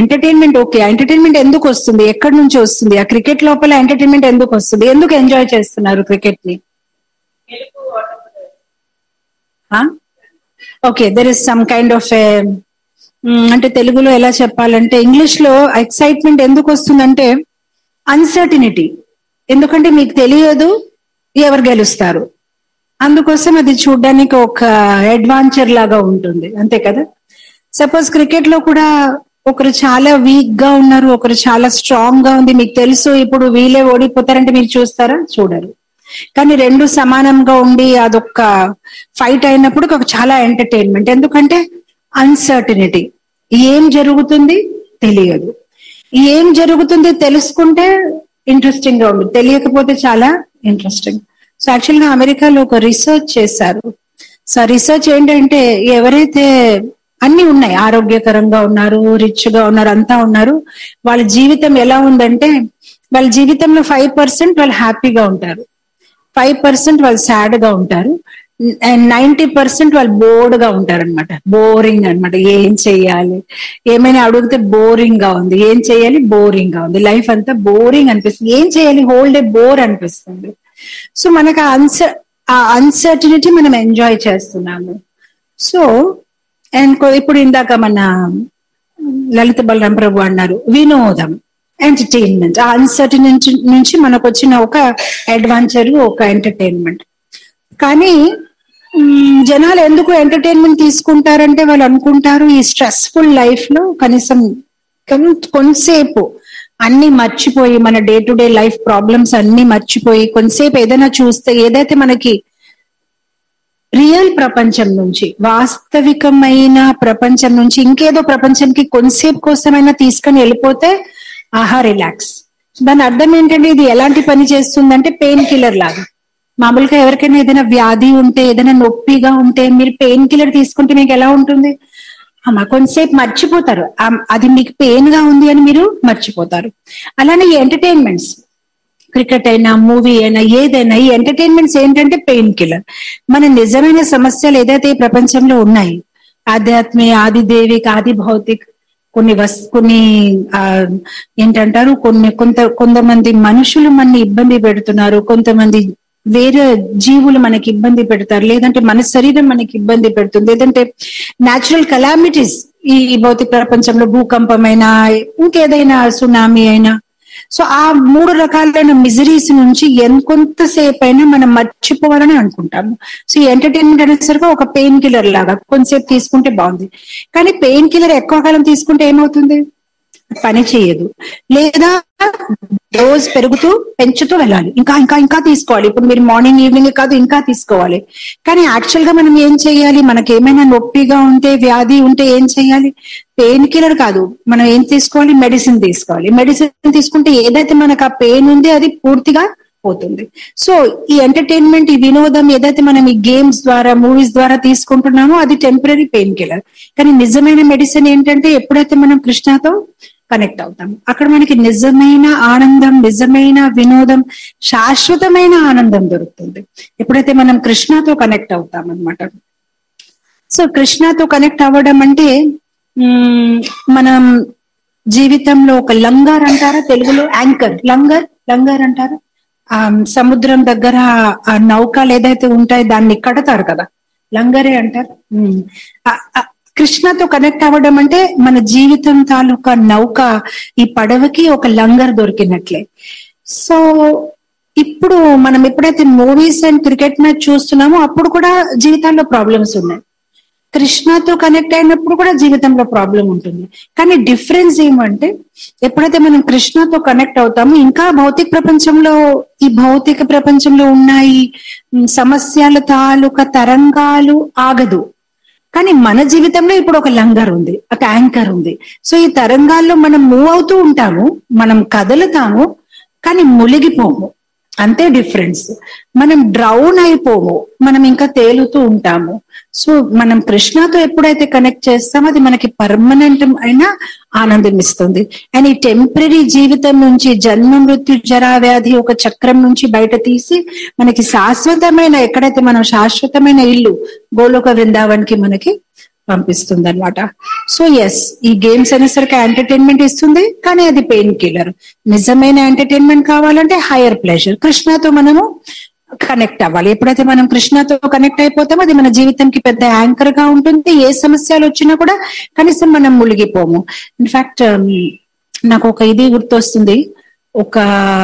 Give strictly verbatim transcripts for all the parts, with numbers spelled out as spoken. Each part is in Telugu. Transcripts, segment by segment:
ఎంటర్టైన్మెంట్ ఓకే, ఎంటర్టైన్మెంట్ ఎందుకు వస్తుంది, ఎక్కడి నుంచి వస్తుంది, ఆ క్రికెట్ లోపల ఎంటర్టైన్మెంట్ ఎందుకు వస్తుంది, ఎందుకు ఎంజాయ్ చేస్తున్నారు క్రికెట్ ని? Okay, there is some kind of అంటే తెలుగులో ఎలా చెప్పాలంటే, ఇంగ్లీష్ లో ఎక్సైట్మెంట్ ఎందుకు వస్తుందంటే అన్సర్టినిటీ. ఎందుకంటే మీకు తెలియదు ఎవరు గెలుస్తారు, అందుకోసం అది చూడడానికి ఒక అడ్వాంచర్ లాగా ఉంటుంది, అంతే కదా. సపోజ్ క్రికెట్ లో కూడా ఒకరు చాలా వీక్ గా ఉన్నారు, ఒకరు చాలా స్ట్రాంగ్ గా ఉంది, మీకు తెలుసు ఇప్పుడు వీళ్ళే ఓడిపోతారంటే మీరు చూస్తారా? చూడరు. కానీ రెండు సమానంగా ఉండి అదొక ఫైట్ అయినప్పుడు ఒక చాలా ఎంటర్టైన్మెంట్. ఎందుకంటే అన్సర్టినిటీ, ఏం జరుగుతుంది తెలియదు, ఏం జరుగుతుంది తెలుసుకుంటే ఇంట్రెస్టింగ్ గా ఉంది, తెలియకపోతే చాలా ఇంట్రెస్టింగ్. సో యాక్చువల్ గా అమెరికాలో ఒక రీసెర్చ్ చేశారు. సో రీసెర్చ్ ఏంటంటే, ఎవరైతే అన్ని ఉన్నాయి, ఆరోగ్యకరంగా ఉన్నారు, రిచ్ గా ఉన్నారు, అంతా ఉన్నారు, వాళ్ళ జీవితం ఎలా ఉందంటే, వాళ్ళ జీవితంలో ఫైవ్ పర్సెంట్ వాళ్ళు హ్యాపీగా ఉంటారు, ఫైవ్ పర్సెంట్ వాళ్ళు సాడ్ గా ఉంటారు, అండ్ నైన్టీ పర్సెంట్ వాళ్ళు బోర్డ్ గా ఉంటారు అనమాట. బోరింగ్ అనమాట, ఏం చెయ్యాలి, ఏమైనా అడిగితే బోరింగ్ గా ఉంది, ఏం చెయ్యాలి బోరింగ్ గా ఉంది, లైఫ్ అంతా బోరింగ్ అనిపిస్తుంది, ఏం చేయాలి హోల్ డే బోర్ అనిపిస్తుంది. సో మనకు ఆ అన్సర్ ఆ అన్సర్టినిటీ మనం ఎంజాయ్ చేస్తున్నాము. సో అండ్ ఇప్పుడు ఇందాక మన లలిత బలరాం ప్రభు అన్నారు వినోదం, ఎంటర్టైన్మెంట్. ఆ అన్సర్టినిటీ నుంచి మనకు వచ్చిన ఒక అడ్వెంచర్, ఒక ఎంటర్టైన్మెంట్. కానీ జనాలు ఎందుకు ఎంటర్టైన్మెంట్ తీసుకుంటారంటే, వాళ్ళు అనుకుంటారు ఈ స్ట్రెస్ఫుల్ లైఫ్ లో కనీసం కొంతసేపు అన్ని మర్చిపోయి, మన day to day life problems అన్ని మర్చిపోయి కొంతసేపు ఏదైనా చూస్తే, ఏదైతే మనకి రియల్ ప్రపంచం నుంచి, వాస్తవికమైన ప్రపంచం నుంచి ఇంకేదో ప్రపంచానికి కొంతసేపు కోసమైనా తీసుకొని వెళ్ళిపోతే ఆహా రిలాక్స్. దాని అర్థం ఏంటంటే, ఇది ఎలాంటి పని చేస్తుందంటే పెయిన్ కిల్లర్ లాగా. మామూలుగా ఎవరికైనా ఏదైనా వ్యాధి ఉంటే, ఏదైనా నొప్పిగా ఉంటే మీరు పెయిన్ కిల్లర్ తీసుకుంటే మీకు ఎలా ఉంటుంది? అమ్మా కొంతసేపు మర్చిపోతారు, అది మీకు పెయిన్ గా ఉంది అని మీరు మర్చిపోతారు. అలానే ఈ ఎంటర్టైన్మెంట్స్, క్రికెట్ అయినా మూవీ అయినా ఏదైనా, ఈ ఎంటర్టైన్మెంట్స్ ఏంటంటే పెయిన్ కిల్లర్. మన నిజమైన సమస్యలు ఏదైతే ఈ ప్రపంచంలో ఉన్నాయి, ఆధ్యాత్మిక, ఆది దేవిక, ఆది భౌతిక్, కొన్ని వస్ కొన్ని ఆ ఏంటంటారు, కొన్ని కొంత కొంతమంది మనుషులు మనని ఇబ్బంది పెడుతున్నారు, కొంతమంది వేరే జీవులు మనకి ఇబ్బంది పెడతారు, లేదంటే మన శరీరం మనకి ఇబ్బంది పెడుతుంది, లేదంటే న్యాచురల్ కలామిటీస్ ఈ భౌతిక ప్రపంచంలో, భూకంపమైనా ఇంకేదైనా సునామీ అయినా. సో ఆ మూడు రకాలైన మిజరీస్ నుంచి ఎంతసేపు అయినా మనం మర్చిపోవాలని అనుకుంటాము. సో ఈ ఎంటర్టైన్మెంట్ అనేసరికి ఒక పెయిన్ కిల్లర్ లాగా కొంతసేపు తీసుకుంటే బాగుంది. కానీ పెయిన్ కిల్లర్ ఎక్కువ కాలం తీసుకుంటే ఏమవుతుంది? పని చేయదు, లేదా డోస్ పెరుగుతూ పెంచుతూ వెళ్ళాలి, ఇంకా ఇంకా ఇంకా తీసుకోవాలి. ఇప్పుడు మీరు మార్నింగ్ ఈవినింగ్ కాదు, ఇంకా తీసుకోవాలి. కానీ యాక్చువల్ గా మనం ఏం చేయాలి? మనకి ఏమైనా నొప్పిగా ఉంటే, వ్యాధి ఉంటే ఏం చేయాలి? పెయిన్ కిల్లర్ కాదు, మనం ఏం తీసుకోవాలి? మెడిసిన్ తీసుకోవాలి. మెడిసిన్ తీసుకుంటే ఏదైతే మనకు ఆ పెయిన్ ఉంది అది పూర్తిగా పోతుంది. సో ఈ ఎంటర్టైన్మెంట్, ఈ వినోదం ఏదైతే మనం ఈ గేమ్స్ ద్వారా, మూవీస్ ద్వారా తీసుకుంటున్నామో అది టెంపరీ పెయిన్ కిల్లర్. కానీ నిజమైన మెడిసిన్ ఏంటంటే, ఎప్పుడైతే మనం కృష్ణతో కనెక్ట్ అవుతాం, అక్కడ మనకి నిజమైన ఆనందం, నిజమైన వినోదం, శాశ్వతమైన ఆనందం దొరుకుతుంది ఎప్పుడైతే మనం కృష్ణతో కనెక్ట్ అవుతాం అనమాట. సో కృష్ణతో కనెక్ట్ అవ్వడం అంటే మనం జీవితంలో ఒక లంగర్ అంటారా తెలుగులో, యాంకర్, లంగర్ లంగర్ అంటారు. ఆ సముద్రం దగ్గర ఆ నౌకలు ఏదైతే ఉంటాయో దాన్ని కడతారు కదా, లంగరే అంటారు. కృష్ణతో కనెక్ట్ అవ్వడం అంటే మన జీవితం తాలూకా నౌక, ఈ పడవకి ఒక లంగర్ దొరికినట్లే. సో ఇప్పుడు మనం ఎప్పుడైతే మూవీస్ అండ్ క్రికెట్ మ్యాచ్ చూస్తున్నామో అప్పుడు కూడా జీవితాల్లో ప్రాబ్లమ్స్ ఉన్నాయి, కృష్ణతో కనెక్ట్ అయినప్పుడు కూడా జీవితంలో ప్రాబ్లం ఉంటుంది. కానీ డిఫరెన్స్ ఏమంటే, ఎప్పుడైతే మనం కృష్ణతో కనెక్ట్ అవుతామో ఇంకా భౌతిక ప్రపంచంలో, ఈ భౌతిక ప్రపంచంలో ఉన్నాయి సమస్యల తాలూకా తరంగాలు ఆగదు. కానీ మన జీవితంలో ఇప్పుడు ఒక లంగర్ ఉంది, ఒక యాంకర్ ఉంది. సో ఈ తరంగాల్లో మనం మూవ్ అవుతూ ఉంటాము, మనం కదులుతాము, కానీ మునిగిపోము, అంతే డిఫరెన్స్. మనం డ్రౌన్ అయిపోము, మనం ఇంకా తేలుతూ ఉంటాము. సో మనం కృష్ణతో ఎప్పుడైతే కనెక్ట్ చేస్తామో అది మనకి పర్మనెంట్ అయినా ఆనందం ఇస్తుంది. అండ్ ఈ టెంపరీ జీవితం నుంచి, జన్మ మృత్యు జరా వ్యాధి ఒక చక్రం నుంచి బయట తీసి మనకి శాశ్వతమైన, ఎక్కడైతే మనం శాశ్వతమైన ఇల్లు గోలోక వృందావన్కి మనకి పంపిస్తుంది అనమాట. సో ఎస్, ఈ గేమ్స్ అనేసరికి ఎంటర్టైన్మెంట్ ఇస్తుంది, కానీ అది పెయిన్ కిల్లర్. నిజమైన ఎంటర్టైన్మెంట్ కావాలంటే హైయర్ ప్లెజర్, కృష్ణతో మనము కనెక్ట్ అవ్వాలి. ఎప్పుడైతే మనం కృష్ణతో కనెక్ట్ అయిపోతామో అది మన జీవితంకి పెద్ద యాంకర్ గా ఉంటుంది. ఏ సమస్యలు వచ్చినా కూడా కనీసం మనం మునిగిపోము. ఇన్ఫాక్ట్ నాకు ఒక ఇది గుర్తొస్తుంది. ఒక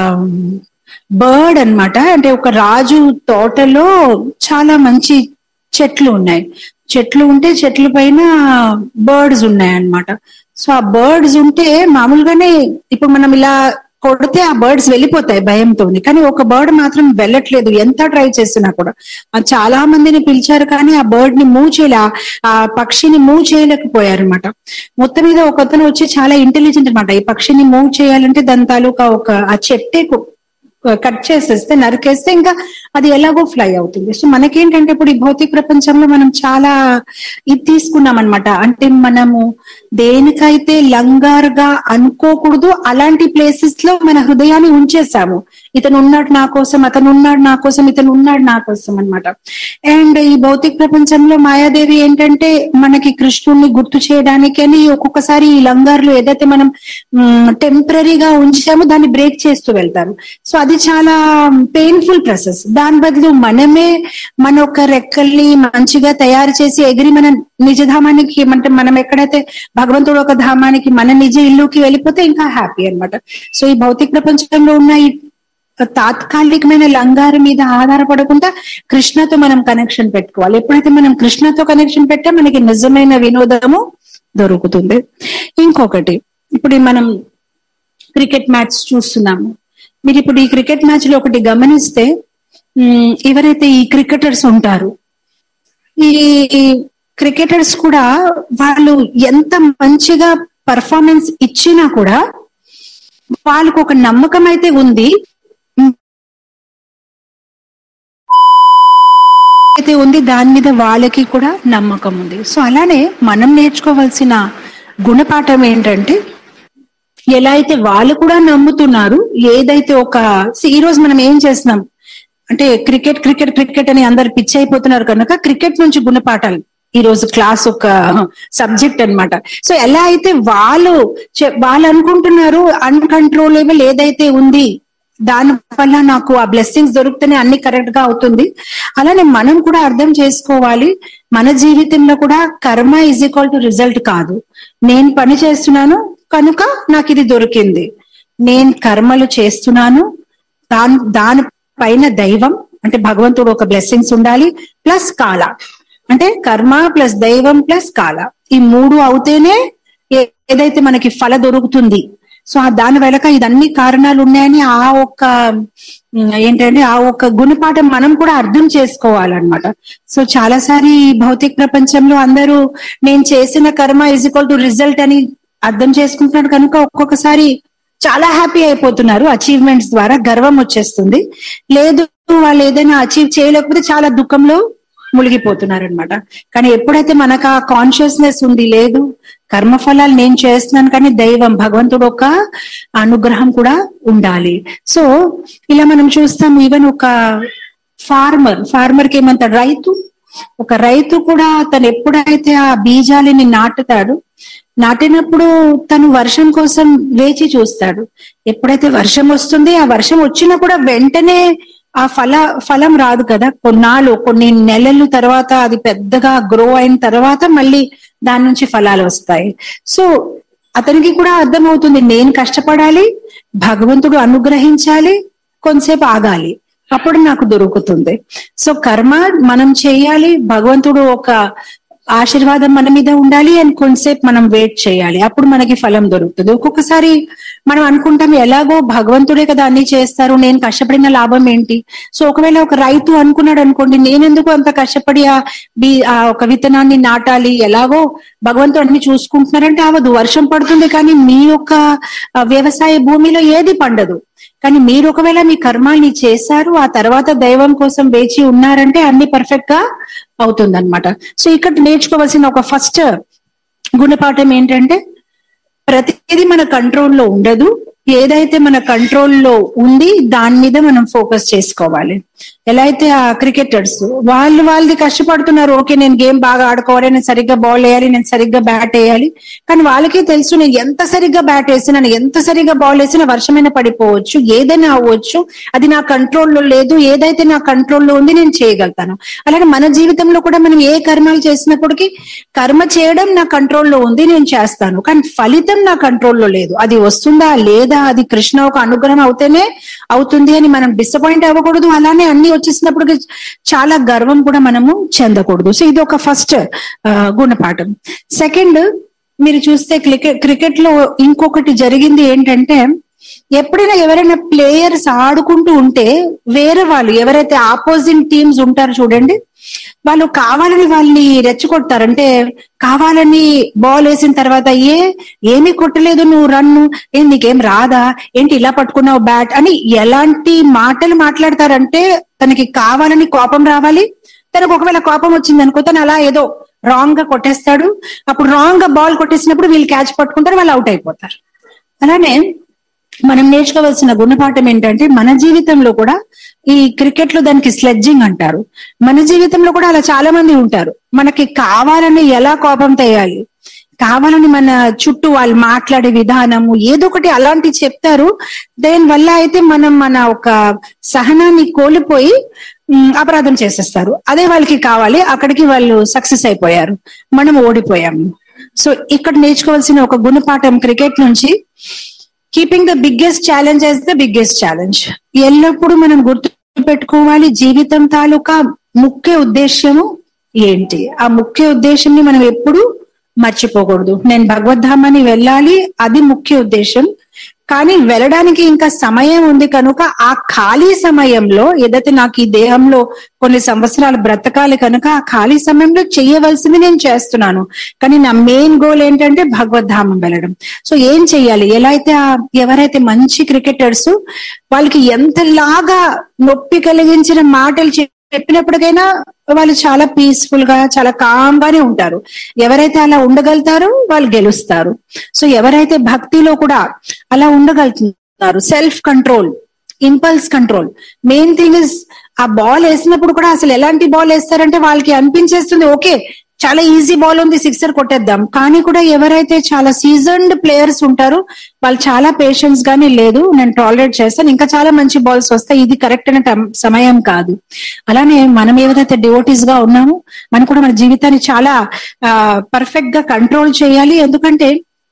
బర్డ్ అన్నమాట, అంటే ఒక రాజు తోటలో చాలా మంచి చెట్లు ఉన్నాయి. చెట్లు ఉంటే చెట్ల పైన బర్డ్స్ ఉన్నాయి అన్నమాట. సో ఆ బర్డ్స్ ఉంటే మామూలుగానే ఇప్పుడు మనం ఇలా కొడితే ఆ బర్డ్స్ వెళ్ళిపోతాయి భయంతో, కానీ ఒక బర్డ్ మాత్రం వెళ్ళట్లేదు ఎంత ట్రై చేసినా కూడా. చాలా మందిని పిలిచారు కానీ ఆ బర్డ్ ని మూవ్ చేయలే, ఆ పక్షిని మూవ్ చేయలేకపోయారు అనమాట. మొత్తం మీద ఒక అతను వచ్చి చాలా ఇంటెలిజెంట్ అనమాట. ఈ పక్షిని మూవ్ చేయాలంటే దాని తాలూకా ఒక ఆ చెట్టే కట్ చేసేస్తే, నరికేస్తే ఇంకా అది ఎలాగో ఫ్లై అవుతుంది. సో మనకేంటంటే ఇప్పుడు ఈ భౌతిక ప్రపంచంలో మనం చాలా ఇది తీసుకున్నాం అనమాట. అంటే మనము దేనికైతే లంగారుగా అనుకోకూడదు అలాంటి ప్లేసెస్ లో మన హృదయాన్ని ఉంచేసాము. ఇతను ఉన్నాడు నా కోసం, అతను ఉన్నాడు నా కోసం, ఇతను ఉన్నాడు నా కోసం అనమాట. అండ్ ఈ భౌతిక ప్రపంచంలో మాయాదేవి ఏంటంటే మనకి కృష్ణుడిని గుర్తు చేయడానికి అని ఒక్కొక్కసారి ఈ లంగారులు ఏదైతే మనం టెంపరీగా ఉంచామో దాన్ని బ్రేక్ చేస్తూ వెళ్తారు. సో అది చాలా పెయిన్ఫుల్ ప్రాసెస్. దాని బదులు మనమే మన ఒక రెక్కల్ని మంచిగా తయారు చేసి ఎగిరి మన నిజధామానికి, అంటే మనం ఎక్కడైతే భగవంతుడు ఒక ధామానికి మన నిజ ఇల్లుకి వెళ్ళిపోతే ఇంకా హ్యాపీ అనమాట. సో ఈ భౌతిక ప్రపంచంలో ఉన్న ఈ తాత్కాలికమైన లంగారు మీద ఆధారపడకుండా కృష్ణతో మనం కనెక్షన్ పెట్టుకోవాలి. ఎప్పుడైతే మనం కృష్ణతో కనెక్షన్ పెట్టా మనకి నిజమైన వినోదము దొరుకుతుంది. ఇంకొకటి, ఇప్పుడు మనం క్రికెట్ మ్యాచ్ చూస్తున్నాము. మీరు ఇప్పుడు ఈ క్రికెట్ మ్యాచ్ లో ఒకటి గమనిస్తే, ఎవరైతే ఈ క్రికెటర్స్ ఉంటారు, ఈ క్రికెటర్స్ కూడా వాళ్ళు ఎంత మంచిగా పర్ఫార్మెన్స్ ఇచ్చినా కూడా వాళ్ళకు ఒక నమ్మకం అయితే ఉంది అయితే ఉంది దాని మీద వాళ్ళకి కూడా నమ్మకం ఉంది. సో అలానే మనం నేర్చుకోవాల్సిన గుణపాఠం ఏంటంటే, ఎలా అయితే వాళ్ళు కూడా నమ్ముతున్నారు, ఏదైతే ఒక ఈ రోజు మనం ఏం చేస్తున్నాం అంటే క్రికెట్ క్రికెట్ క్రికెట్ అని అందరు పిచ్చి అయిపోతున్నారు కనుక క్రికెట్ నుంచి గుణపాఠాలు ఈ రోజు క్లాస్ ఒక సబ్జెక్ట్ అన్నమాట. సో ఎలా అయితే వాళ్ళు వాళ్ళు అనుకుంటున్నారు అన్కంట్రోలబుల్ ఏదైతే ఉంది దాని వల్ల నాకు ఆ బ్లెస్సింగ్స్ దొరుకుతూనే అన్ని కరెక్ట్ గా అవుతుంది, అలానే మనం కూడా అర్థం చేసుకోవాలి మన జీవితంలో కూడా కర్మ ఈజ్ ఈక్వల్ టు రిజల్ట్ కాదు. నేను పని చేస్తున్నాను కనుక నాకు ఇది దొరికింది, నేను కర్మలు చేస్తున్నాను దాని దాని పైన దైవం అంటే భగవంతుడు ఒక బ్లెస్సింగ్స్ ఉండాలి, ప్లస్ కాల అంటే కర్మ ప్లస్ దైవం ప్లస్ కాల, ఈ మూడు అవుతేనే ఏదైతే మనకి ఫల దొరుకుతుంది. సో దాని వెనక ఇదన్ని కారణాలు ఉన్నాయని ఆ ఒక్క ఏంటంటే ఆ ఒక్క గుణపాఠం మనం కూడా అర్థం చేసుకోవాలన్నమాట. సో చాలాసారి భౌతిక ప్రపంచంలో అందరూ నేను చేసిన కర్మ ఈజ్ ఈక్వల్ టు రిజల్ట్ అని అర్థం చేసుకుంటున్నాడు కనుక ఒక్కొక్కసారి చాలా హ్యాపీ అయిపోతున్నారు, అచీవ్మెంట్స్ ద్వారా గర్వం వచ్చేస్తుంది. లేదు వాళ్ళు ఏదైనా అచీవ్ చేయలేకపోతే చాలా దుఃఖంలో మునిగిపోతున్నారు అనమాట. కానీ ఎప్పుడైతే మనకు ఆ కాన్షియస్నెస్ ఉంది, లేదు కర్మఫలాలు నేను చేస్తున్నాను కానీ దైవం భగవంతుడు ఒక అనుగ్రహం కూడా ఉండాలి. సో ఇలా మనం చూస్తాం. ఈవెన్ ఒక ఫార్మర్ ఫార్మర్ కి ఏమంటారు, రైతు ఒక రైతు కూడా తను ఎప్పుడైతే ఆ బీజాలని నాటుతాడు, నాటినప్పుడు తను వర్షం కోసం వేచి చూస్తాడు. ఎప్పుడైతే వర్షం వస్తుంది ఆ వర్షం వచ్చినా కూడా వెంటనే ఆ ఫల ఫలం రాదు కదా, కొన్నాళ్ళు కొన్ని నెలలు తర్వాత అది పెద్దగా గ్రో అయిన తర్వాత మళ్ళీ దాని నుంచి ఫలాలు వస్తాయి. సో అతనికి కూడా అర్థమవుతుంది నేను కష్టపడాలి, భగవంతుడు అనుగ్రహించాలి, కొంతసేపు ఆగాలి, అప్పుడు నాకు దొరుకుతుంది. సో కర్మ మనం చేయాలి, భగవంతుడు ఒక ఆశీర్వాదం మన మీద ఉండాలి, అండ్ కొంతసేపు మనం వెయిట్ చేయాలి, అప్పుడు మనకి ఫలం దొరుకుతుంది. ఒక్కొక్కసారి మనం అనుకుంటాం ఎలాగో భగవంతుడే కదా అన్ని చేస్తారు, నేను కష్టపడిన లాభం ఏంటి. సో ఒకవేళ ఒక రైతు అనుకున్నాడు అనుకోండి, నేనెందుకు అంత కష్టపడి ఆ బీ ఆ ఒక విత్తనాన్ని నాటాలి, ఎలాగో భగవంతుడు అన్ని చూసుకుంటున్నారంటే అవదు. వర్షం పడుతుంది కానీ మీ యొక్క వ్యవసాయ భూమిలో ఏది పండదు. కానీ మీరు ఒకవేళ మీ కర్మాల్ని చేశారు, ఆ తర్వాత దైవం కోసం వేచి ఉన్నారంటే అన్ని పర్ఫెక్ట్ గా అవుతుంది అనమాట. సో ఇక్కడ నేర్చుకోవాల్సిన ఒక ఫస్ట్ గుణపాఠం ఏంటంటే, ప్రతిదీ మన కంట్రోల్లో ఉండదు, ఏదైతే మన కంట్రోల్లో ఉంది దాని మీద మనం ఫోకస్ చేసుకోవాలి. ఎలా అయితే ఆ క్రికెటర్స్ వాళ్ళు వాళ్ళది కష్టపడుతున్నారు, ఓకే నేను గేమ్ బాగా ఆడుకోవాలి, నేను సరిగ్గా బాల్ వేయాలి, నేను సరిగ్గా బ్యాట్ వేయాలి, కానీ వాళ్ళకి తెలుసు నేను ఎంత సరిగ్గా బ్యాట్ వేసినా, నేను ఎంత సరిగ్గా బాల్ వేసినా వర్షమైనా పడిపోవచ్చు, ఏదైనా అవ్వచ్చు, అది నా కంట్రోల్లో లేదు, ఏదైతే నా కంట్రోల్లో ఉంది నేను చేయగలుగుతాను. అలాగే మన జీవితంలో కూడా మనం ఏ కర్మలు చేసినప్పటికీ కర్మ చేయడం నా కంట్రోల్లో ఉంది, నేను చేస్తాను, కానీ ఫలితం నా కంట్రోల్లో లేదు, అది వస్తుందా లేదా, అది కృష్ణ ఒక అనుగ్రహం అవుతేనే అవుతుంది అని మనం డిసప్పాయింట్ అవ్వకూడదు. అలానే అన్ని వచ్చేసినప్పుడు చాలా గర్వం కూడా మనము చెందకూడదు. సో ఇది ఒక ఫస్ట్ గుణపాఠం. సెకండ్, మీరు చూస్తే క్రికెట్ క్రికెట్ లో ఇంకొకటి జరిగింది ఏంటంటే, ఎప్పుడైనా ఎవరైనా ప్లేయర్స్ ఆడుకుంటూ ఉంటే వేరే వాళ్ళు ఎవరైతే ఆపోజిట్ టీమ్స్ ఉంటారో చూడండి, వాళ్ళు కావాలని వాళ్ళని రెచ్చగొడతారు. అంటే కావాలని బాల్ వేసిన తర్వాత ఏ ఏమీ కొట్టలేదు, నువ్వు రన్ను, ఏం నీకేం రాదా, ఏంటి ఇలా పట్టుకున్నావు బ్యాట్ అని ఎలాంటి మాటలు మాట్లాడతారంటే, తనకి కావాలని కోపం రావాలి, తనకు ఒకవేళ కోపం వచ్చింది అనుకో తను అలా ఏదో రాంగ్ గా కొట్టేస్తాడు, అప్పుడు రాంగ్ గా బాల్ కొట్టేసినప్పుడు వీళ్ళు క్యాచ్ పట్టుకుంటారు, వాళ్ళు అవుట్ అయిపోతారు. అలానే మనం నేర్చుకోవాల్సిన గుణపాఠం ఏంటంటే, మన జీవితంలో కూడా ఈ క్రికెట్ లో దానికి స్లెడ్జింగ్ అంటారు, మన జీవితంలో కూడా అలా చాలా మంది ఉంటారు. మనకి కావాలని ఎలా కోపం తెయాలి, కావాలని మన చుట్టూ వాళ్ళు మాట్లాడే విధానము ఏదో ఒకటి అలాంటి చెప్తారు, దాని వల్ల అయితే మనం మన ఒక సహనాన్ని కోల్పోయి అపరాధం చేసేస్తారు. అదే వాళ్ళకి కావాలి, అక్కడికి వాళ్ళు సక్సెస్ అయిపోయారు, మనం ఓడిపోయాము. సో ఇక్కడ నేర్చుకోవాల్సిన ఒక గుణపాఠం క్రికెట్ నుంచి, keeping the biggest challenge as the biggest challenge. ఎల్లప్పుడూ మనం గుర్తు పెట్టుకోవాలి జీవితం తాలూకా ముఖ్య ఉద్దేశ్యము ఏంటి, ఆ ముఖ్య ఉద్దేశంని మనం ఎప్పుడు మర్చిపోకూడదు. నేను భగవద్ధామాన్ని వెళ్ళాలి, అది ముఖ్య ఉద్దేశం, కానీ వెళ్ళడానికి ఇంకా సమయం ఉంది కనుక ఆ ఖాళీ సమయంలో ఏదైతే నాకు ఈ దేహంలో కొన్ని సంవత్సరాలు బ్రతకాలి కనుక ఆ ఖాళీ సమయంలో చేయవలసింది నేను చేస్తున్నాను, కానీ నా మెయిన్ గోల్ ఏంటంటే భగవద్ధామం వెళ్ళడం. సో ఏం చెయ్యాలి, ఎలా అయితే ఎవరైతే మంచి క్రికెటర్స్ వాళ్ళకి ఎంతలాగా నొప్పి కలిగించిన మాటలు చెప్పినప్పటికైనా వాళ్ళు చాలా పీస్ఫుల్ గా చాలా కామ్ గానే ఉంటారు. ఎవరైతే అలా ఉండగలుగుతారో వాళ్ళు గెలుస్తారు. సో ఎవరైతే భక్తిలో కూడా అలా ఉండగలుగుతున్నారు, self control, impulse control, main thing is ఆ బాల్ వేసినప్పుడు కూడా అసలు ఎలాంటి బాల్ వేస్తారంటే వాళ్ళకి అనిపించేస్తుంది ఓకే చాలా ఈజీ బాల్ ఉంది సిక్సర్ కొట్టేద్దాం, కానీ కూడా ఎవరైతే చాలా సీజన్డ్ ప్లేయర్స్ ఉంటారో వాళ్ళు చాలా పేషెన్స్ గానీ లేదు నేను టాలరేట్ చేస్తాను, ఇంకా చాలా మంచి బాల్స్ వస్తాయి, ఇది కరెక్ట్ అయిన సమయం కాదు. అలానే మనం ఏదైతే డివోటీస్ గా ఉన్నామో మనం కూడా మన జీవితాన్ని చాలా ఆ పర్ఫెక్ట్ గా కంట్రోల్ చేయాలి. ఎందుకంటే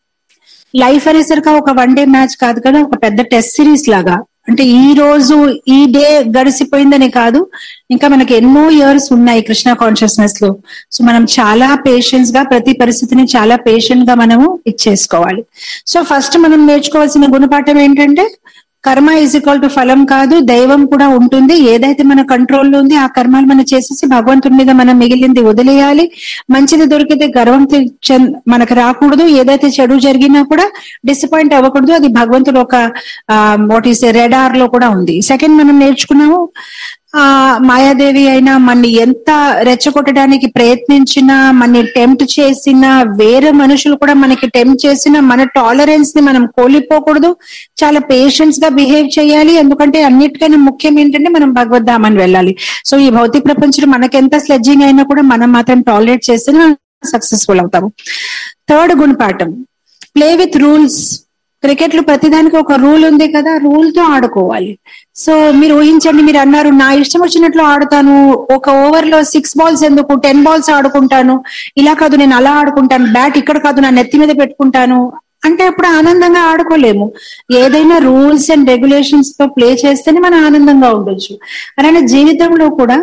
లైఫ్ అనేసరికి ఒక వన్ డే మ్యాచ్ కాదు కదా, ఒక పెద్ద టెస్ట్ సిరీస్ లాగా. అంటే ఈ రోజు ఈ డే గడిసిపోయిందని కాదు, ఇంకా మనకి ఎన్నో ఇయర్స్ ఉన్నాయి కృష్ణ కాన్షియస్నెస్ లో. సో మనం చాలా పేషెన్స్ గా ప్రతి పరిస్థితిని చాలా పేషెంట్ గా మనము ఇచ్చేసుకోవాలి. సో ఫస్ట్ మనం నేర్చుకోవాల్సిన గుణపాఠం ఏంటంటే, కర్మ ఈజ్ ఈక్వల్ టు ఫలం కాదు, దైవం కూడా ఉంటుంది. ఏదైతే మన కంట్రోల్లో ఉంది ఆ కర్మలు మనం చేసేసి భగవంతుడి మీద మనం మిగిలింది వదిలేయాలి. మంచిది దొరికితే గర్వం మనకు రాకూడదు, ఏదైతే చెడు జరిగినా కూడా డిసప్పాయింట్ అవ్వకూడదు, అది భగవంతుడు ఒక వాట్ ఈస్ రెడార్ లో కూడా ఉంది. సెకండ్ మనం నేర్చుకున్నాము, ఆ మాయాదేవి అయినా మనని ఎంత రెచ్చగొట్టడానికి ప్రయత్నించినా, మనని టెంప్ట్ చేసినా, వేరే మనుషులు కూడా మనకి టెంప్ట్ చేసినా మన టాలరెన్స్ ని మనం కోల్పోకూడదు, చాలా పేషెన్స్ గా బిహేవ్ చేయాలి. ఎందుకంటే అన్నిటికైనా ముఖ్యం ఏంటంటే మనం భగవద్ధామాన్ని వెళ్ళాలి. సో ఈ భౌతిక ప్రపంచంలో మనకెంత స్లెడ్జింగ్ అయినా కూడా మనం మాత్రం టాలరేట్ చేస్తే సక్సెస్ఫుల్ అవుతాము. థర్డ్ గుణపాఠం, ప్లే విత్ రూల్స్. క్రికెట్ లో ప్రతిదానికి ఒక రూల్ ఉంది కదా, రూల్ తో ఆడుకోవాలి. సో మీరు ఊహించండి, మీరు అన్నారు నా ఇష్టం వచ్చినట్లు ఆడుతాను, ఒక ఓవర్ లో సిక్స్ బాల్స్ ఎందుకు టెన్ బాల్స్ ఆడుకుంటాను, ఇలా కాదు నేను అలా ఆడుకుంటాను, బ్యాట్ ఇక్కడ కాదు నా నెత్తి మీద పెట్టుకుంటాను అంటే అప్పుడు ఆనందంగా ఆడుకోలేము. ఏదైనా రూల్స్ అండ్ రెగ్యులేషన్స్ తో ప్లే చేస్తేనే మనం ఆనందంగా ఉండొచ్చు. అలానే జీవితంలో కూడా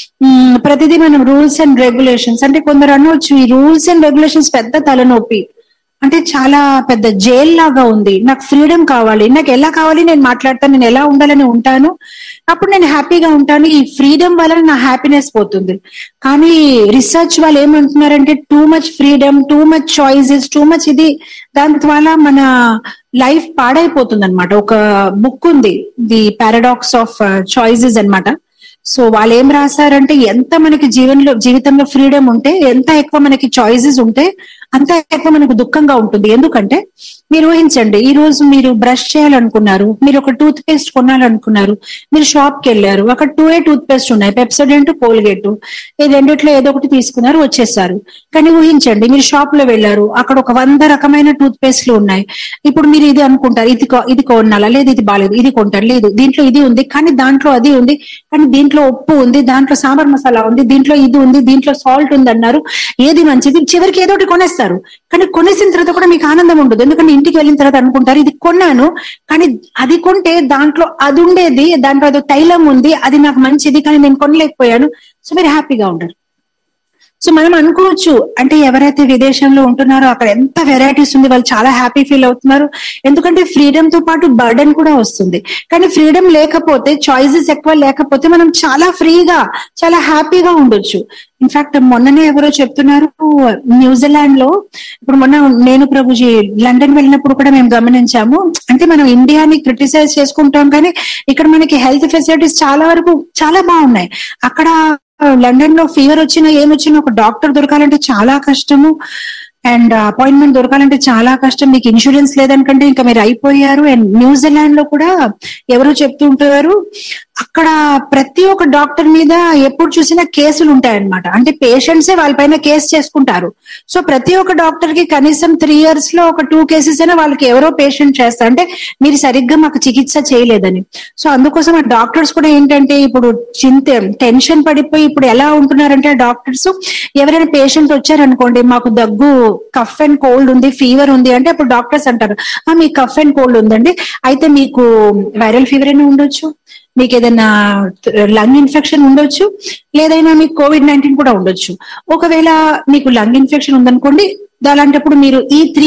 ప్రతిదీ మనం రూల్స్ అండ్ రెగ్యులేషన్స్ అంటే కొందరు అనవచ్చు ఈ రూల్స్ అండ్ రెగ్యులేషన్స్ పెద్ద తలనొప్పి, అంటే చాలా పెద్ద జైల్ లాగా ఉంది, నాకు ఫ్రీడమ్ కావాలి, నాకు ఎలా కావాలి నేను మాట్లాడతాను, నేను ఎలా ఉండాలని ఉంటాను, అప్పుడు నేను హ్యాపీగా ఉంటాను, ఈ ఫ్రీడమ్ వల్ల నా హ్యాపీనెస్ పోతుంది. కానీ రీసెర్చ్ వాళ్ళు ఏమంటున్నారంటే too much freedom, too much choices, too much ఇది, దాని ద్వారా మన లైఫ్ పాడైపోతుంది అనమాట. ఒక బుక్ ఉంది ది పారాడాక్స్ ఆఫ్ చాయిసెస్ అన్నమాట. సో వాళ్ళు ఏం రాశారంటే ఎంత మనకి జీవనంలో జీవితంలో ఫ్రీడమ్ ఉంటే, ఎంత ఎక్కువ మనకి చాయిసెస్ ఉంటే అంత ఎక్కువ మనకు దుఃఖంగా ఉంటుంది. ఎందుకంటే మీరు ఊహించండి, ఈ రోజు మీరు బ్రష్ చేయాలనుకున్నారు, మీరు ఒక టూత్ పేస్ట్ కొనాలనుకున్నారు, మీరు షాప్ కి వెళ్ళారు, అక్కడ టూ ఏ టూత్ పేస్ట్ ఉన్నాయి, పెప్సోడెంట్, కోల్గేట్, ఈ రెండిట్లో ఏదో ఒకటి తీసుకున్నారు, వచ్చేసారు. కానీ ఊహించండి, మీరు షాప్ లో వెళ్ళారు, అక్కడ ఒక వంద రకమైన టూత్ పేస్ట్లు ఉన్నాయి. ఇప్పుడు మీరు ఇది అనుకుంటారు, ఇది ఇది కొనాలా, లేదు ఇది బాగాలేదు, ఇది కొంటారు, లేదు దీంట్లో ఇది ఉంది కానీ దాంట్లో అది ఉంది, కానీ దీంట్లో ఉప్పు ఉంది, దాంట్లో సాంబార్ మసాలా ఉంది, దీంట్లో ఇది ఉంది, దీంట్లో సాల్ట్ ఉంది అన్నారు, ఏది మంచిది, చివరికి ఏదో ఒకటి కొనేస్తారు. కానీ కొనేసిన తర్వాత కూడా మీకు ఆనందం ఉండదు, ఎందుకంటే ఇంటికి వెళ్ళిన తర్వాత అనుకుంటారు ఇది కొన్నాను, కానీ అది కొంటే దాంట్లో అది ఉండేది, దాంట్లో అదో తైలం ఉంది, అది నాకు మంచిది, కానీ నేను కొనలేకపోయాను. సో మీరు హ్యాపీగా ఉండరు. సో మనం అనుకోవచ్చు, అంటే ఎవరైతే విదేశంలో ఉంటున్నారో అక్కడ ఎంత వెరైటీస్ ఉంది, వాళ్ళు చాలా హ్యాపీ ఫీల్ అవుతున్నారు, ఎందుకంటే ఫ్రీడమ్ తో పాటు బర్డెన్ కూడా వస్తుంది. కానీ ఫ్రీడమ్ లేకపోతే, చాయిసెస్ ఎక్కువ లేకపోతే మనం చాలా ఫ్రీగా, చాలా హ్యాపీగా ఉండొచ్చు. ఇన్ఫాక్ట్ మొన్ననే ఎవరో చెప్తున్నారు, న్యూజిలాండ్ లో, ఇప్పుడు మొన్న నేను ప్రభుజీ లండన్ వెళ్ళినప్పుడు కూడా మేము గమనించాము, అంటే మనం ఇండియాని క్రిటిసైజ్ చేసుకుంటాం కానీ ఇక్కడ మనకి హెల్త్ ఫెసిలిటీస్ చాలా వరకు చాలా బాగున్నాయి. అక్కడ లండన్ లో ఫీవర్ వచ్చినా ఏమొచ్చినా ఒక డాక్టర్ దొరకాలంటే చాలా కష్టము, అండ్ అపాయింట్మెంట్ దొరకాలంటే చాలా కష్టం. మీకు ఇన్సూరెన్స్ లేదనుకంటే ఇంకా మీరు అయిపోయారు. అండ్ న్యూజిలాండ్ లో కూడా ఎవరో చెప్తూ ఉంటారు, అక్కడ ప్రతి ఒక్క డాక్టర్ మీద ఎప్పుడు చూసినా కేసులు ఉంటాయన్నమాట. అంటే పేషెంట్సే వాళ్ళపైన కేసు చేసుకుంటారు. సో ప్రతి ఒక్క డాక్టర్ కి కనీసం త్రీ ఇయర్స్ లో ఒక టూ కేసెస్ అయినా వాళ్ళకి ఎవరో పేషెంట్ చేస్తారు, అంటే మీరు సరిగ్గా మాకు చికిత్స చేయలేదని. సో అందుకోసం ఆ డాక్టర్స్ కూడా ఏంటంటే ఇప్పుడు చింత టెన్షన్ పడిపోయి ఇప్పుడు ఎలా ఉంటున్నారంటే డాక్టర్స్, ఎవరైనా పేషెంట్ వచ్చారనుకోండి, మాకు దగ్గు, కఫ్ అండ్ కోల్డ్ ఉంది, ఫీవర్ ఉంది అంటే అప్పుడు డాక్టర్స్ అంటారు, ఆ మీకు కఫ్ అండ్ కోల్డ్ ఉందండి, అయితే మీకు వైరల్ ఫీవర్ అయినా ఉండొచ్చు, మీకు ఏదైనా లంగ్ ఇన్ఫెక్షన్ ఉండొచ్చు, లేదైనా మీకు కోవిడ్ నైన్టీన్ కూడా ఉండొచ్చు. ఒకవేళ మీకు లంగ్ ఇన్ఫెక్షన్ ఉందనుకోండి, అలాంటప్పుడు మీరు ఈ త్రీ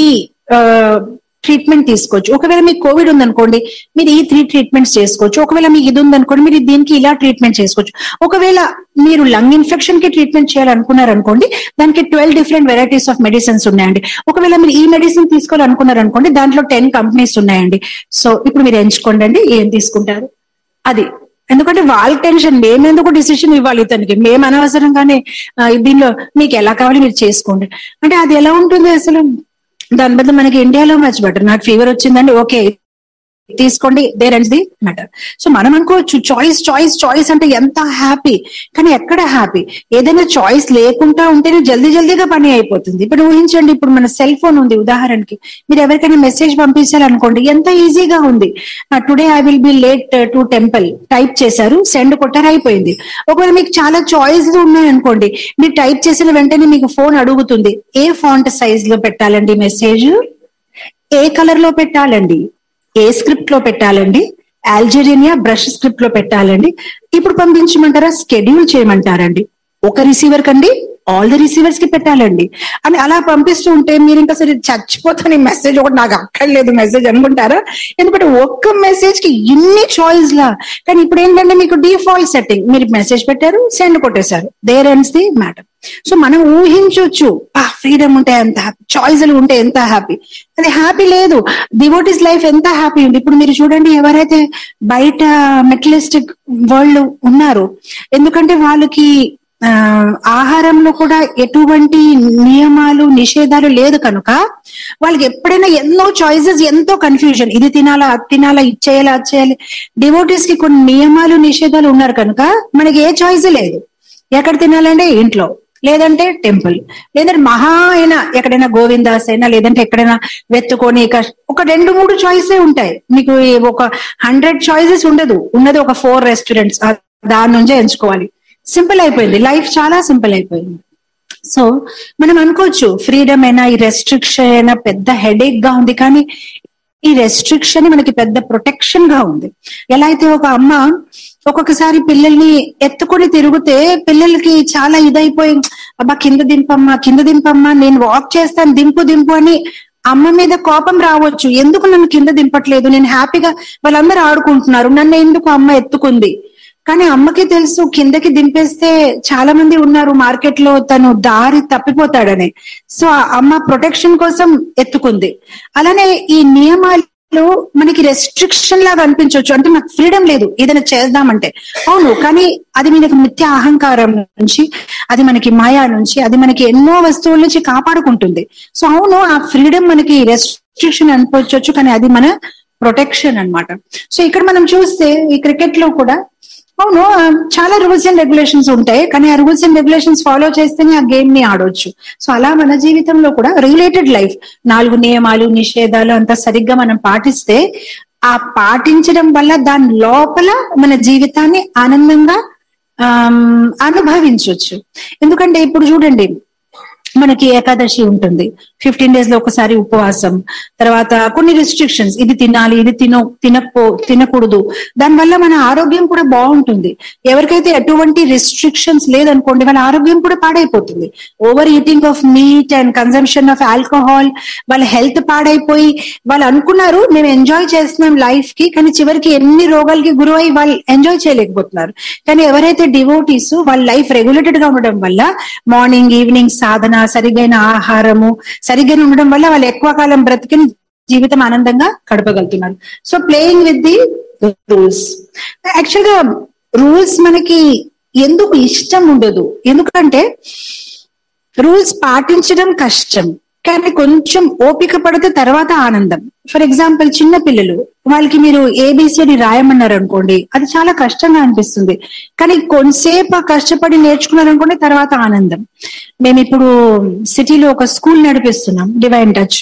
ట్రీట్మెంట్ తీసుకోవచ్చు. ఒకవేళ మీకు కోవిడ్ ఉందనుకోండి, మీరు ఈ త్రీ ట్రీట్మెంట్స్ చేసుకోవచ్చు. ఒకవేళ మీకు ఇది ఉందనుకోండి, మీరు దీనికి ఇలా ట్రీట్మెంట్ చేసుకోవచ్చు. ఒకవేళ మీరు లంగ్ ఇన్ఫెక్షన్ కి ట్రీట్మెంట్ చేయాలనుకున్నారనుకోండి, దానికి twelve different varieties of medicines ఉన్నాయండి. ఒకవేళ మీరు ఈ మెడిసిన్ తీసుకోవాలనుకున్నారనుకోండి, దాంట్లో టెన్ కంపెనీస్ ఉన్నాయండి. సో ఇప్పుడు మీరు ఎంచుకోండి అండి ఏం తీసుకుంటారు అది. ఎందుకంటే వాళ్ళ టెన్షన్, మేమెందుకు డిసిషన్ ఇవ్వాలి ఇతనికి, మేము అనవసరంగానే దీనిలో మీకు ఎలా కావాలి మీరు చేసుకోండి అంటే అది ఎలా ఉంటుంది అసలు. దాని బదులు మనకి ఇండియాలో మచ్ బెటర్, నాకు ఫీవర్ వచ్చిందండి, ఓకే తీసుకోండి, there ends the matter. So మనం అనుకోవచ్చు చాయిస్ చాయిస్ చాయిస్ అంటే ఎంత హ్యాపీ, కానీ ఎక్కడ హ్యాపీ. ఏదైనా చాయిస్ లేకుండా ఉంటేనే జల్దీ జల్దీగా పని అయిపోతుంది. ఇప్పుడు ఊహించండి, ఇప్పుడు మన సెల్ ఫోన్ ఉంది ఉదాహరణకి, మీరు ఎవరికైనా మెసేజ్ పంపించాలనుకోండి ఎంత ఈజీగా ఉంది. Today I will be late to temple type చేశారు, సెండ్ కొట్టారు, అయిపోయింది. ఒకవేళ మీకు చాలా చాయిస్ ఉన్నాయనుకోండి, మీరు టైప్ చేసిన వెంటనే మీకు ఫోన్ అడుగుతుంది ఏ ఫాంట్ సైజ్ లో పెట్టాలండి మెసేజ్, ఏ కలర్ లో పెట్టాలండి, ఏ స్క్రిప్ట్ లో పెట్టాలండి, ఆల్జీరియా బ్రష్ స్క్రిప్ట్ లో పెట్టాలండి, ఇప్పుడు పంపించమంటారా, స్కెడ్యూల్ చేయమంటారండి, ఒక రిసీవర్ కండి ఆల్ ది రిసీవర్స్ కి పెట్టాలండి అని అలా పంపిస్తూ ఉంటే మీరు ఇంకా సరే చచ్చిపోతాను, మెసేజ్ ఒకటి నాకు అక్కర్లేదు మెసేజ్ అనుకుంటారా, ఎందుకంటే ఒక్క మెసేజ్ కి ఇన్ని చాయిస్ లా. కానీ ఇప్పుడు ఏంటంటే మీకు డిఫాల్ట్ సెట్టింగ్, మీరు మెసేజ్ పెట్టారు, సెండ్ కొట్టేశారు, there ends the matter. So మనం ఊహించవచ్చు ఫ్రీడమ్ ఉంటే ఎంత హ్యాపీ, చాయిస్లు ఉంటే ఎంత హ్యాపీ. అది హ్యాపీ లేదు, డివోటీస్ లైఫ్ ఎంత హ్యాపీ ఉంది. ఇప్పుడు మీరు చూడండి, ఎవరైతే బయట మెటలిస్టిక్ వరల్డ్ ఉన్నారో, ఎందుకంటే వాళ్ళకి ఆ ఆహారంలో కూడా ఎటువంటి నియమాలు నిషేధాలు లేదు కనుక వాళ్ళకి ఎప్పుడైనా ఎన్నో చాయిసెస్, ఎంతో కన్ఫ్యూజన్, ఇది తినాలా అది తినాలా, ఇది చేయాలా అది చేయాలి. డివోటీస్ కి కొన్ని నియమాలు నిషేధాలు ఉన్నారు కనుక మనకి ఏ చాయిస్ లేదు. ఎక్కడ తినాలంటే ఇంట్లో, లేదంటే టెంపుల్, లేదంటే మహా అయినా ఎక్కడైనా గోవిందాస్ అయినా, లేదంటే ఎక్కడైనా వెతుకొని ఒక రెండు మూడు చాయిసే ఉంటాయి. మీకు ఒక హండ్రెడ్ చాయిసెస్ ఉండదు, ఉన్నది ఒక ఫోర్ రెస్టారెంట్స్, దాని నుంచే ఎంచుకోవాలి. సింపుల్ అయిపోయింది, లైఫ్ చాలా సింపుల్ అయిపోయింది. సో మనం అనుకోవచ్చు ఫ్రీడమ్ అయినా ఈ రెస్ట్రిక్షన్ అయినా పెద్ద హెడేక్ గా ఉంది, కానీ ఈ రెస్ట్రిక్షన్ మనకి పెద్ద ప్రొటెక్షన్ గా ఉంది. ఎలా అయితే ఒక అమ్మ ఒక్కొక్కసారి పిల్లల్ని ఎత్తుకొని తిరిగితే పిల్లలకి చాలా ఇదైపోయి, అబ్బా కింద దింపమ్మా కింద దింపమ్మా నేను వాక్ చేస్తాను దింపు దింపు అని అమ్మ మీద కోపం రావచ్చు. ఎందుకు నన్ను కింద దింపట్లేదు, నేను హ్యాపీగా వాళ్ళందరూ ఆడుకుంటున్నారు, నన్ను ఎందుకు అమ్మ ఎత్తుకుంది. కానీ అమ్మకి తెలుసు కిందకి దింపేస్తే చాలా మంది ఉన్నారు మార్కెట్ లో, తను దారి తప్పిపోతాడని. సో అమ్మ ప్రొటెక్షన్ కోసం ఎత్తుకుంది. అలానే ఈ నియమాలు మనకి రెస్ట్రిక్షన్ లాగా అనిపించవచ్చు, అంటే నాకు ఫ్రీడమ్ లేదు ఏదైనా చేద్దామంటే. అవును, కానీ అది మనకి మిథ్యా అహంకారం నుంచి, అది మనకి మాయా నుంచి, అది మనకి ఎన్నో వస్తువుల నుంచి కాపాడుకుంటుంది. సో అవును, ఆ ఫ్రీడమ్ మనకి రెస్ట్ రిస్ట్రిక్షన్ అనుకోవచ్చు, కానీ అది మన ప్రొటెక్షన్ అన్నమాట. సో ఇక్కడ మనం చూస్తే ఈ క్రికెట్ లో కూడా అవును చాలా రూల్స్ అండ్ రెగ్యులేషన్స్ ఉంటాయి, కానీ ఆ రూల్స్ అండ్ రెగ్యులేషన్స్ ఫాలో చేస్తేనే ఆ గేమ్ ని ఆడొచ్చు. సో అలా మన జీవితంలో కూడా రెగ్యులేటెడ్ లైఫ్, నాలుగు నియమాలు నిషేధాలు అంతా సరిగ్గా మనం పాటిస్తే ఆ పాటించడం వల్ల దాని లోపల మన జీవితాన్ని ఆనందంగా ఆ అనుభవించవచ్చు. ఎందుకంటే ఇప్పుడు చూడండి, మనకి ఏకాదశి ఉంటుంది, ఫిఫ్టీన్ డేస్ లో ఒకసారి ఉపవాసం, తర్వాత కొన్ని రిస్ట్రిక్షన్స్, ఇది తినాలి ఇది తినో తినపో తినకూడదు, దానివల్ల మన ఆరోగ్యం కూడా బాగుంటుంది. ఎవరికైతే ఎటువంటి రిస్ట్రిక్షన్స్ లేదనుకోండి వాళ్ళ ఆరోగ్యం కూడా పాడైపోతుంది. Over eating of meat and consumption of alcohol, వాళ్ళ హెల్త్ పాడైపోయి వాళ్ళు అనుకున్నారు మేము ఎంజాయ్ చేస్తున్నాం లైఫ్ కి, కానీ చివరికి ఎన్ని రోగాలకి గురై వాళ్ళు ఎంజాయ్ చేయలేకపోతున్నారు. కానీ ఎవరైతే డివోటీస్ వాళ్ళ లైఫ్ రెగ్యులేటెడ్ గా ఉండడం వల్ల మార్నింగ్ ఈవినింగ్ సాధన, సరిగైన ఆహారము సరిగ్గా ఉండడం వల్ల వాళ్ళు ఎక్కువ కాలం బ్రతికి జీవితం ఆనందంగా గడపగలుగుతున్నారు. So playing with the rules. Actual గా రూల్స్ మనకి ఎందుకు ఇష్టం ఉండదు, ఎందుకంటే రూల్స్ పాటించడం కష్టం, కానీ కొంచెం ఓపిక పడితే తర్వాత ఆనందం. ఫర్ ఎగ్జాంపుల్ చిన్న పిల్లలు, వాళ్ళకి మీరు ఏబిసిడి రాయమన్నారు అనుకోండి, అది చాలా కష్టంగా అనిపిస్తుంది, కానీ కొంతసేపు కష్టపడి నేర్చుకున్నారనుకోండి తర్వాత ఆనందం. మేము ఇప్పుడు సిటీలో ఒక స్కూల్ నడిపిస్తున్నాం, డివైన్ టచ్.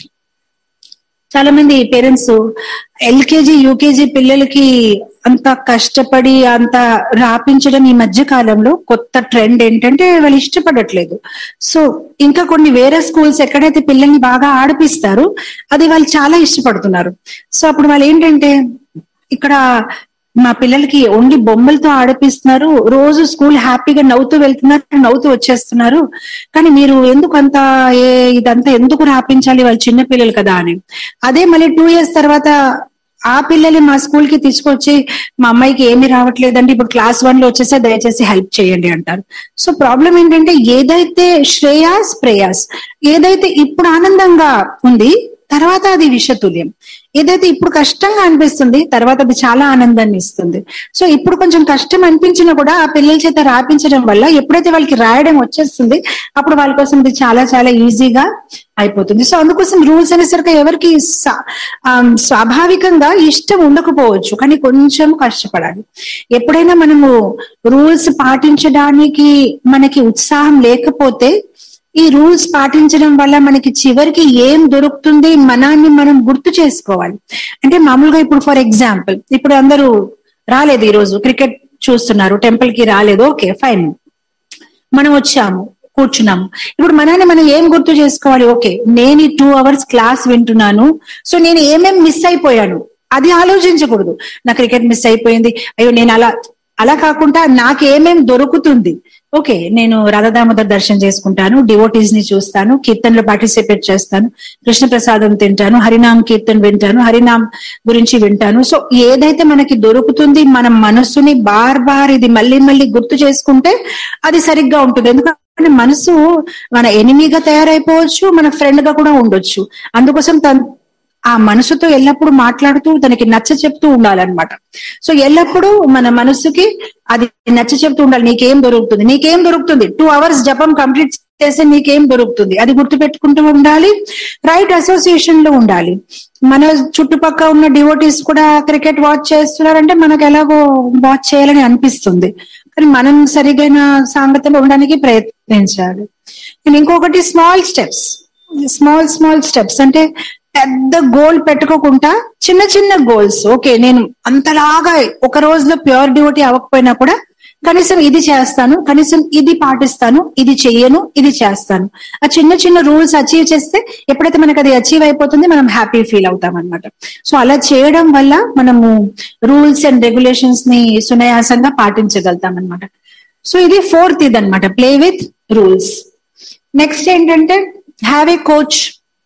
చాలా మంది పేరెంట్స్ ఎల్కేజీ యూకేజీ పిల్లలకి అంత కష్టపడి అంత రాపించడం ఈ మధ్య కాలంలో కొత్త ట్రెండ్ ఏంటంటే వాళ్ళు ఇష్టపడట్లేదు. సో ఇంకా కొన్ని వేరే స్కూల్స్ ఎక్కడైతే పిల్లల్ని బాగా ఆడిపిస్తారు అది వాళ్ళు చాలా ఇష్టపడుతున్నారు. సో అప్పుడు వాళ్ళు ఏంటంటే ఇక్కడ మా పిల్లలకి ఓన్లీ బొమ్మలతో ఆడిపిస్తున్నారు, రోజు స్కూల్ హ్యాపీగా నవ్వుతూ వెళ్తున్నారు, నవ్వుతూ వచ్చేస్తున్నారు, కానీ మీరు ఎందుకు అంత ఏ ఇదంతా ఎందుకు రాపించాలి, వాళ్ళు చిన్న పిల్లలు కదా అని. అదే మళ్ళీ టూ ఇయర్స్ తర్వాత ఆ పిల్లలు మా స్కూల్ కి తీసుకొచ్చి మా అమ్మాయికి ఏమి రావట్లేదంటే ఇప్పుడు క్లాస్ వన్ లో వచ్చేసే దయచేసి హెల్ప్ చేయండి అంటారు. సో ప్రాబ్లం ఏంటంటే ఏదైతే శ్రేయాస్ ప్రేయాస్, ఏదైతే ఇప్పుడు ఆనందంగా ఉంది తర్వాత అది విషతుల్యం, ఏదైతే ఇప్పుడు కష్టంగా అనిపిస్తుంది తర్వాత అది చాలా ఆనందాన్ని ఇస్తుంది. సో ఇప్పుడు కొంచెం కష్టం అనిపించినా కూడా ఆ పిల్లల చేత రాపించడం వల్ల ఎప్పుడైతే వాళ్ళకి రాయడం వచ్చేస్తుంది అప్పుడు వాళ్ళ కోసం ఇది చాలా చాలా ఈజీగా అయిపోతుంది. సో అందుకోసం రూల్స్ అనేసరికి ఎవరికి స్వాభావికంగా ఇష్టం ఉండకపోవచ్చు, కానీ కొంచెం కష్టపడాలి. ఎప్పుడైనా మనము రూల్స్ పాటించడానికి మనకి ఉత్సాహం లేకపోతే ఈ రూల్స్ పాటించడం వల్ల మనకి చివరికి ఏం దొరుకుతుంది మనాన్ని మనం గుర్తు చేసుకోవాలి. అంటే మామూలుగా ఇప్పుడు ఫర్ ఎగ్జాంపుల్ ఇప్పుడు అందరూ రాలేదు, ఈ రోజు క్రికెట్ చూస్తున్నారు, టెంపుల్ కి రాలేదు, ఓకే ఫైన్, మనం వచ్చాము కూర్చున్నాము. ఇప్పుడు మనాన్ని మనం ఏం గుర్తు చేసుకోవాలి, ఓకే నేను ఈ టూ అవర్స్ క్లాస్ వింటున్నాను, సో నేను ఏమేం మిస్ అయిపోయాను అది ఆలోచించకూడదు. నా క్రికెట్ మిస్ అయిపోయింది, అయ్యో నేను అలా అలా కాకుండా నాకు ఏమేం దొరుకుతుంది, ఓకే నేను రాధాదామోదర్ దర్శనం చేసుకుంటాను, డివోటీస్ ని చూస్తాను, కీర్తనలో పార్టిసిపేట్ చేస్తాను, కృష్ణ ప్రసాదం తింటాను, హరినామ్ కీర్తన్ వింటాను, హరినామ్ గురించి వింటాను. సో ఏదైతే మనకి దొరుకుతుంది మన మనస్సుని బార్ బార్ ఇది మళ్ళీ మళ్ళీ గుర్తు చేసుకుంటే అది సరిగ్గా ఉంటుంది. ఎందుకంటే మనసు మన ఎనిమిగా తయారైపోవచ్చు, మన ఫ్రెండ్ గా కూడా ఉండొచ్చు. అందుకోసం తన ఆ మనసుతో ఎల్లప్పుడూ మాట్లాడుతూ తనకి నచ్చ చెప్తూ ఉండాలన్నమాట. సో ఎల్లప్పుడూ మన మనసుకి అది నచ్చ చెప్తూ ఉండాలి. నీకేం దొరుకుతుంది నీకేం దొరుకుతుంది టూ అవర్స్ జపం కంప్లీట్ చేస్తే నీకేం దొరుకుతుంది అది గుర్తు పెట్టుకుంటూ ఉండాలి. రైట్ అసోసియేషన్ లో ఉండాలి. మన చుట్టుపక్కల ఉన్న డివోటీస్ కూడా క్రికెట్ వాచ్ చేస్తున్నారంటే మనకు ఎలాగో వాచ్ చేయాలని అనిపిస్తుంది, కానీ మనం సరిగైన సాంగత్యంలో ఉండడానికి ప్రయత్నించాలి. ఇంకొకటి small steps, small small steps అంటే పెద్ద గోల్ పెట్టుకోకుండా చిన్న చిన్న గోల్స్. ఓకే నేను అంతలాగా ఒక రోజులో ప్యూర్ డివోటీ అవ్వకపోయినా కూడా కనీసం ఇది చేస్తాను, కనీసం ఇది పాటిస్తాను, ఇది చెయ్యను, ఇది చేస్తాను. ఆ చిన్న చిన్న రూల్స్ అచీవ్ చేస్తే ఎప్పుడైతే మనకు అది అచీవ్ అయిపోతుంది మనం హ్యాపీ ఫీల్ అవుతాం అనమాట. సో అలా చేయడం వల్ల మనము రూల్స్ అండ్ రెగ్యులేషన్స్ ని సునాయాసంగా పాటించగలుగుతాం అనమాట. సో ఇది ఫోర్త్ ఇది అనమాట, ప్లే విత్ రూల్స్. నెక్స్ట్ ఏంటంటే హ్యావ్ ఏ కోచ్.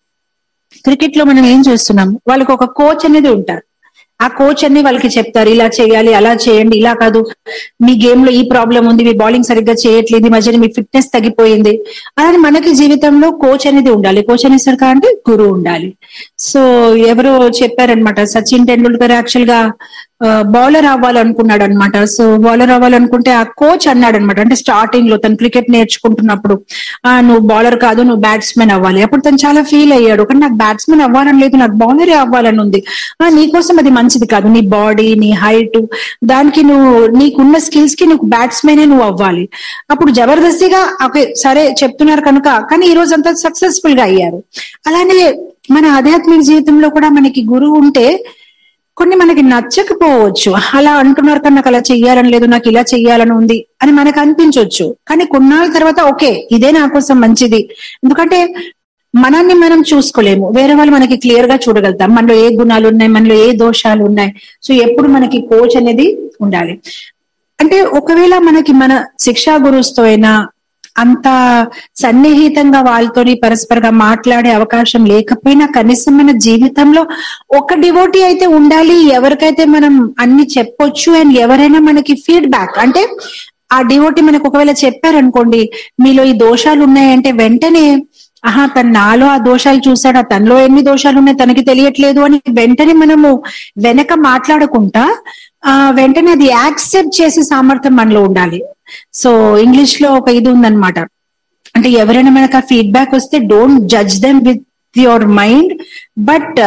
క్రికెట్ లో మనం ఏం చేస్తున్నాం, వాళ్ళకి ఒక కోచ్ అనేది ఉంటారు. ఆ కోచ్ అన్ని వాళ్ళకి చెప్తారు, ఇలా చేయాలి, అలా చేయండి, ఇలా కాదు, మీ గేమ్ లో ఈ ప్రాబ్లం ఉంది, మీ బౌలింగ్ సరిగ్గా చేయట్లేదు, ఈ మధ్యన మీ ఫిట్నెస్ తగ్గిపోయింది. అలానే మనకి జీవితంలో కోచ్ అనేది ఉండాలి. కోచ్ అనేసరికి అంటే గురువు ఉండాలి. సో ఎవరో చెప్పారనమాట, సచిన్ టెండూల్కర్ యాక్చువల్ గా బౌలర్ అవ్వాలనుకున్నాడు అనమాట. సో బౌలర్ అవ్వాలనుకుంటే ఆ కోచ్ అన్నాడు అనమాట, అంటే స్టార్టింగ్ లో తను క్రికెట్ నేర్చుకుంటున్నప్పుడు, ఆ నువ్వు బౌలర్ కాదు, నువ్వు బ్యాట్స్మెన్ అవ్వాలి. అప్పుడు తను చాలా ఫీల్ అయ్యాడు, కానీ నాకు బ్యాట్స్మెన్ అవ్వాలని లేదు, నాకు బౌలరే అవ్వాలని ఉంది. ఆ నీకోసం అది మంచిది కాదు, నీ బాడీ, నీ హైట్, దానికి నువ్వు నీకున్న స్కిల్స్ కి నువ్వు బ్యాట్స్మెనే నువ్వు అవ్వాలి. అప్పుడు జబర్దస్తిగా ఓకే సరే చెప్తున్నారు కనుక, కానీ ఈ రోజు అంతా సక్సెస్ఫుల్ గా అయ్యారు. అలానే మన ఆధ్యాత్మిక జీవితంలో కూడా మనకి గురువు ఉంటే కొన్ని మనకి నచ్చకపోవచ్చు, అలా అంటున్నారు కానీ నాకు అలా చెయ్యాలని లేదు, నాకు ఇలా చెయ్యాలని ఉంది అని మనకు అనిపించవచ్చు. కానీ కొన్నాళ్ళ తర్వాత ఓకే ఇదే నా కోసం మంచిది, ఎందుకంటే మనల్ని మనం చూసుకోలేము, వేరే వాళ్ళు మనకి క్లియర్ గా చూడగలుగుతాం, మనలో ఏ గుణాలు ఉన్నాయి, మనలో ఏ దోషాలు ఉన్నాయి. సో ఎప్పుడు మనకి కోచ్ అనేది ఉండాలి. అంటే ఒకవేళ మనకి మన శిక్షా గురువుతో అయినా అంత సన్నిహితంగా వాళ్ళతోని పరస్పరంగా మాట్లాడే అవకాశం లేకపోయినా కనీసం మన జీవితంలో ఒక డివోటీ అయితే ఉండాలి, ఎవరికైతే మనం అన్ని చెప్పొచ్చు. అండ్ ఎవరైనా మనకి ఫీడ్బ్యాక్, అంటే ఆ డివోటీ మనకు ఒకవేళ చెప్పారనుకోండి మీలో ఈ దోషాలు ఉన్నాయంటే వెంటనే ఆహా తను నాలో ఆ దోషాలు చూసాడా, తనలో ఎన్ని దోషాలు ఉన్నాయి తనకి తెలియట్లేదు అని వెంటనే మనము వెనక మాట్లాడకుండా ఆ వెంటనే అది యాక్సెప్ట్ చేసే సామర్థ్యం మనలో ఉండాలి. సో ఇంగ్లీష్ లో ఒక ఇది ఉందన్నమాట, అంటే ఎవరైనా మనకు ఆ ఫీడ్బ్యాక్ వస్తే don't judge them with your mind, but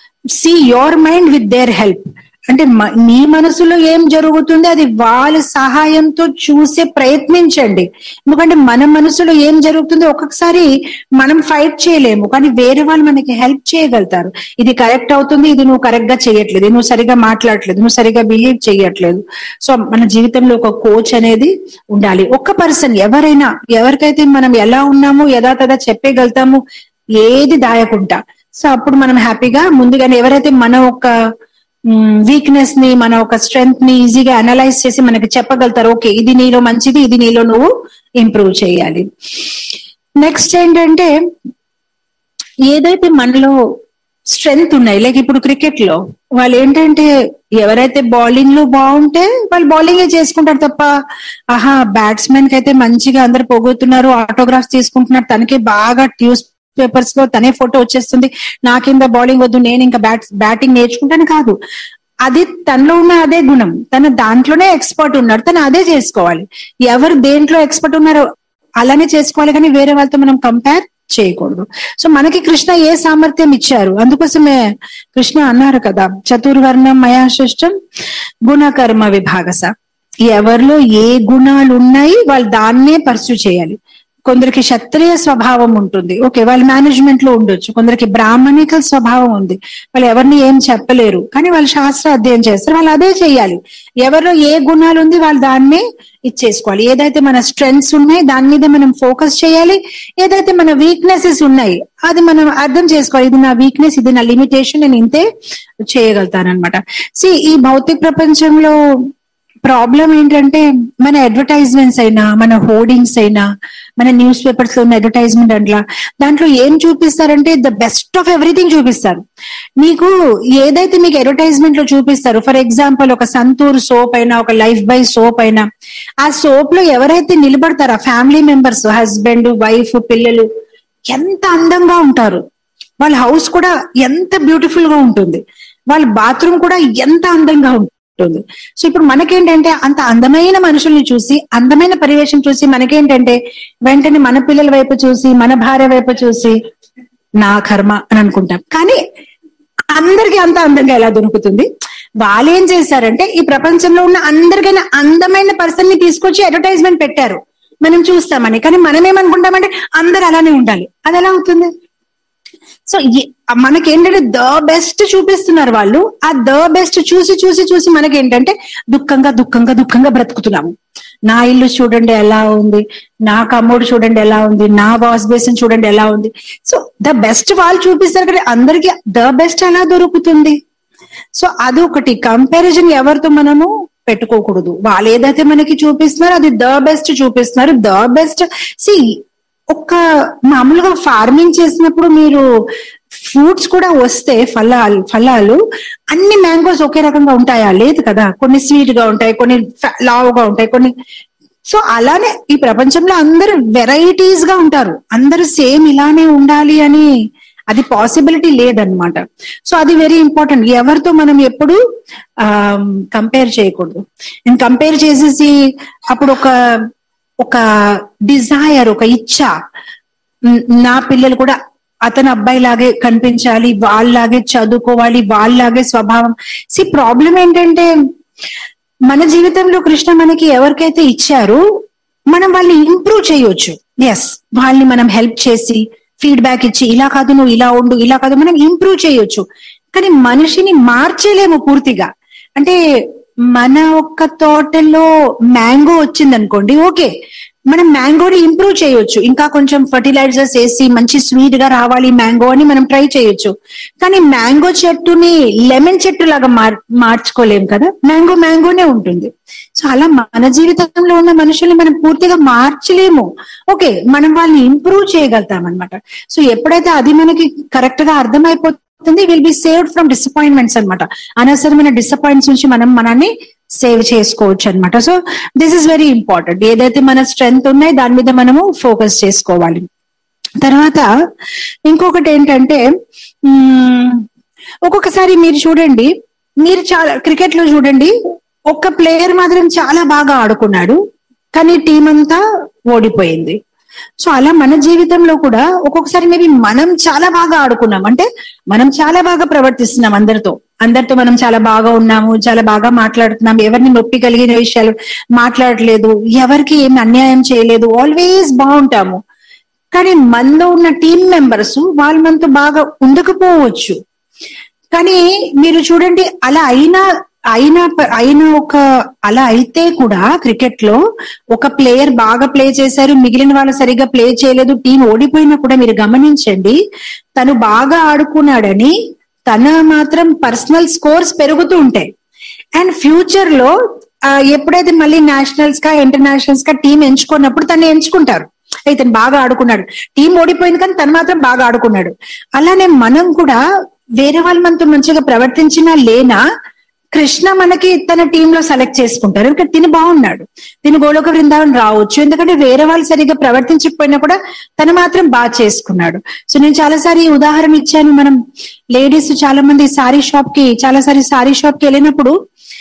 see your mind with their help. అంటే మీ మనసులో ఏం జరుగుతుంది అది వాళ్ళ సహాయంతో చూసే ప్రయత్నించండి. ఎందుకంటే మన మనసులో ఏం జరుగుతుందో ఒక్కొక్కసారి మనం ఫైట్ చేయలేము, కానీ వేరే వాళ్ళు మనకి హెల్ప్ చేయగలుగుతారు. ఇది కరెక్ట్ అవుతుంది, ఇది నువ్వు కరెక్ట్ గా చేయట్లేదు, నువ్వు సరిగా మాట్లాడట్లేదు, నువ్వు సరిగా బిహేవ్ చేయట్లేదు. సో మన జీవితంలో ఒక కోచ్ అనేది ఉండాలి. ఒక్క పర్సన్, ఎవరైనా ఎవరికైతే మనం ఎలా ఉన్నామో యథాతథా చెప్పగలుగుతాము, ఏది దాయకుండా. సో అప్పుడు మనం హ్యాపీగా ముందుగానే ఎవరైతే మన ఒక వీక్నెస్ ని, మన ఒక స్ట్రెంగ్త్ ని ఈజీగా అనలైజ్ చేసి మనకి చెప్పగలుగుతారు, ఓకే ఇది నీలో మంచిది, ఇది నీలో నువ్వు ఇంప్రూవ్ చేయాలి. నెక్స్ట్ ఏంటంటే ఏదైతే మనలో స్ట్రెంగ్త్ ఉన్నాయి, లైక్ ఇప్పుడు క్రికెట్ లో వాళ్ళు ఏంటంటే ఎవరైతే బౌలింగ్ లో బాగుంటే వాళ్ళు బౌలింగే చేసుకుంటారు తప్ప, ఆహా బ్యాట్స్మెన్ కి అయితే మంచిగా అందరు పొగుతున్నారు, ఆటోగ్రాఫ్స్ తీసుకుంటున్నారు, తనకే బాగా ట్యూస్ పేపర్స్ లో తనే ఫోటో వచ్చేస్తుంది, నా కింద బౌలింగ్ వద్దు, నేను ఇంకా బ్యాట్ బ్యాటింగ్ నేర్చుకుంటాను కాదు. అది తనలో ఉన్న అదే గుణం, తన దాంట్లోనే ఎక్స్పర్ట్ ఉన్నాడు, తను అదే చేసుకోవాలి. ఎవరు దేంట్లో ఎక్స్పర్ట్ ఉన్నారో అలానే చేసుకోవాలి, కానీ వేరే వాళ్ళతో మనం కంపేర్ చేయకూడదు. సో మనకి కృష్ణ ఏ సామర్థ్యం ఇచ్చారు, అందుకోసమే కృష్ణ అన్నారు కదా, చతుర్వర్ణం మయా సృష్టం గుణకర్మ విభాగస. ఎవరిలో ఏ గుణాలు ఉన్నాయి వాళ్ళు దాన్నే పర్స్యూ చేయాలి. కొందరికి క్షత్రియ స్వభావం ఉంటుంది, ఓకే వాళ్ళు మేనేజ్మెంట్ లో ఉండొచ్చు. కొందరికి బ్రాహ్మణిక స్వభావం ఉంది, వాళ్ళు ఎవరిని ఏం చెప్పలేరు, కానీ వాళ్ళు శాస్త్ర అధ్యయనం చేస్తారు, వాళ్ళు అదే చేయాలి. ఎవరిలో ఏ గుణాలు ఉంది వాళ్ళు దాన్నే ఇచ్చేసుకోవాలి. ఏదైతే మన స్ట్రెంగ్స్ ఉన్నాయి దాని మీద మనం ఫోకస్ చేయాలి, ఏదైతే మన వీక్నెసెస్ ఉన్నాయి అది మనం అర్థం చేసుకోవాలి, ఇది నా వీక్నెస్, ఇది నా లిమిటేషన్, నేను ఇంతే చేయగలుగుతాను అనమాట. సి ఈ భౌతిక ప్రపంచంలో ప్రాబ్లం ఏంటంటే మన అడ్వర్టైజ్మెంట్స్ అయినా, మన హోర్డింగ్స్ అయినా, మన న్యూస్ పేపర్స్ లో ఉన్న అడ్వర్టైజ్మెంట్ అట్లా దాంట్లో ఏం చూపిస్తారంటే ద బెస్ట్ ఆఫ్ ఎవ్రీథింగ్ చూపిస్తారు. మీకు ఏదైతే మీకు అడ్వర్టైజ్మెంట్ లో చూపిస్తారు, ఫర్ ఎగ్జాంపుల్ ఒక సంతూర్ సోప్ అయినా, ఒక లైఫ్ బై సోప్ అయినా, ఆ సోప్ లో ఎవరైతే నిలబడతారో ఫ్యామిలీ మెంబర్స్, హస్బెండ్, వైఫ్, పిల్లలు ఎంత అందంగా ఉంటారు, వాళ్ళ హౌస్ కూడా ఎంత బ్యూటిఫుల్ గా ఉంటుంది, వాళ్ళ బాత్రూమ్ కూడా ఎంత అందంగా ఉంటుంది. సో ఇప్పుడు మనకేంటంటే అంత అందమైన మనుషుల్ని చూసి, అందమైన పరివేశం చూసి మనకేంటంటే వెంటనే మన పిల్లల వైపు చూసి, మన భార్య వైపు చూసి నా కర్మ అని అనుకుంటాం. కానీ అందరికీ అంత అందంగా ఎలా దొరుకుతుంది? వాళ్ళు ఏం చేశారంటే ఈ ప్రపంచంలో ఉన్న అందరికైనా అందమైన పర్సన్ ని తీసుకొచ్చి అడ్వర్టైజ్మెంట్ పెట్టారు, మనం చూస్తామని. కానీ మనం ఏమనుకుంటామంటే అందరు అలానే ఉండాలి, అది ఎలా అవుతుంది? సో మనకేంటంటే ద బెస్ట్ చూపిస్తున్నారు వాళ్ళు, ఆ ద బెస్ట్ చూసి చూసి చూసి మనకేంటంటే దుఃఖంగా దుఃఖంగా దుఃఖంగా బ్రతుకుతున్నాము. నా ఇల్లు చూడండి ఎలా ఉంది, నా కమ్మోడు చూడండి ఎలా ఉంది, నా వాష్ బేసిన్ చూడండి ఎలా ఉంది. సో ద బెస్ట్ వాళ్ళు చూపిస్తారు కదా, అందరికి ద బెస్ట్ ఎలా దొరుకుతుంది? సో అదొకటి కంపారిజన్ ఎవరితో మనము పెట్టుకోకూడదు. వాళ్ళు ఏదైతే మనకి చూపిస్తున్నారో అది ద బెస్ట్ చూపిస్తున్నారు, ద బెస్ట్. సి ఒక మామూలుగా ఫార్మింగ్ చేసినప్పుడు మీరు ఫ్రూట్స్ కూడా వస్తే ఫలాలు ఫలాలు అన్ని మ్యాంగోస్ ఒకే రకంగా ఉంటాయా? లేదు కదా, కొన్ని స్వీట్ గా ఉంటాయి, కొన్ని లావుగా ఉంటాయి, కొన్ని. సో అలానే ఈ ప్రపంచంలో అందరూ వెరైటీస్ గా ఉంటారు, అందరూ సేమ్ ఇలానే ఉండాలి అని అది పాసిబిలిటీ లేదనమాట. సో అది వెరీ ఇంపార్టెంట్. ఎవరితో మనం ఎప్పుడు ఆ కంపేర్ చేయకూడదు. నేను కంపేర్ చేసేసి అప్పుడు ఒక ఒక డిజైర్, ఒక ఇచ్చ, నా పిల్లలు కూడా అతని అబ్బాయి లాగే కనిపించాలి, వాళ్ళలాగే చదువుకోవాలి, వాళ్ళలాగే స్వభావం. సి ప్రాబ్లం ఏంటంటే మన జీవితంలో కృష్ణ మనకి ఎవరికైతే ఇచ్చారో మనం వాళ్ళని ఇంప్రూవ్ చేయొచ్చు. ఎస్, వాళ్ళని మనం హెల్ప్ చేసి ఫీడ్బ్యాక్ ఇచ్చి ఇలా కాదు నువ్వు ఇలా ఉండు, ఇలా కాదు, మనం ఇంప్రూవ్ చేయొచ్చు. కానీ మనిషిని మార్చేలేము పూర్తిగా. అంటే మన ఒక్క తోటలో మ్యాంగో వచ్చింది అనుకోండి, ఓకే, మనం మ్యాంగోని ఇంప్రూవ్ చేయొచ్చు, ఇంకా కొంచెం ఫర్టిలైజర్స్ వేసి మంచి స్వీట్ గా రావాలి మ్యాంగో అని మనం ట్రై చేయొచ్చు. కానీ మ్యాంగో చెట్టుని లెమన్ చెట్టు లాగా మార్ మార్చుకోలేము కదా, మ్యాంగో మ్యాంగోనే ఉంటుంది. సో అలా మన జీవితంలో ఉన్న మనుషుల్ని మనం పూర్తిగా మార్చలేము. ఓకే, మనం వాళ్ళని ఇంప్రూవ్ చేయగలుగుతాం అనమాట. సో ఎప్పుడైతే అది మనకి కరెక్ట్ గా అర్థమైపోతుంది, will be saved from disappointments అనమాట. అనవసరమైన డిసప్పాయింట్స్ నుంచి మనం మనల్ని సేవ్ చేసుకోవచ్చు అనమాట. So this is very important. ఏదైతే మన స్ట్రెంగ్త్ ఉన్నాయో దాని మీద మనము ఫోకస్ చేసుకోవాలి. తర్వాత ఇంకొకటి ఏంటంటే, ఒక్కొక్కసారి మీరు చూడండి, మీరు చాలా క్రికెట్ లో చూడండి, ఒక్క ప్లేయర్ మాత్రం చాలా బాగా ఆడుకున్నాడు కానీ టీం అంతా ఓడిపోయింది. సో అలా మన జీవితంలో కూడా ఒక్కొక్కసారి మేబీ మనం చాలా బాగా ఆడుకున్నాం, అంటే మనం చాలా బాగా ప్రవర్తిస్తున్నాం, అందరితో అందరితో మనం చాలా బాగా ఉన్నాము, చాలా బాగా మాట్లాడుతున్నాం, ఎవరిని నొప్పి కలిగిన విషయాలు మాట్లాడలేదు, ఎవరికి ఏమి అన్యాయం చేయలేదు, ఆల్వేస్ బాగుంటాము. కానీ మనలో ఉన్న టీం మెంబర్స్ వాళ్ళు మనతో బాగా ఉండకపోవచ్చు. కానీ మీరు చూడండి, అలా అయినా అయినా అయినా ఒక అలా అయితే కూడా క్రికెట్ లో ఒక ప్లేయర్ బాగా ప్లే చేశారు, మిగిలిన వాళ్ళు సరిగ్గా ప్లే చేయలేదు, టీం ఓడిపోయినా కూడా మీరు గమనించండి, తను బాగా ఆడుకున్నాడని తన మాత్రం పర్సనల్ స్కోర్స్ పెరుగుతూ ఉంటాయి. అండ్ ఫ్యూచర్ లో ఎప్పుడైతే మళ్ళీ నేషనల్స్ గా ఇంటర్నేషనల్స్ గా టీం ఎంచుకున్నప్పుడు తను ఎంచుకుంటారు, అయితే తను బాగా ఆడుకున్నాడు, టీం ఓడిపోయింది కానీ తను మాత్రం బాగా ఆడుకున్నాడు. అలానే మనం కూడా వేరే వాళ్ళు మనతో మంచిగా ప్రవర్తించినా లేనా కృష్ణ మనకి తన టీంలో సెలెక్ట్ చేసుకుంటారు, ఎందుకంటే తిని బాగున్నాడు, తిని గోలోక బృందావన్ రావచ్చు, ఎందుకంటే వేరే వాళ్ళు సరిగ్గా ప్రవర్తించకపోయినా కూడా తను మాత్రం బాగా చేసుకున్నాడు. సో నేను చాలాసారి ఉదాహరణ ఇచ్చాను, మనం లేడీస్ చాలా మంది సారీ షాప్ కి చాలాసారి సారీ షాప్ కి వెళ్ళినప్పుడు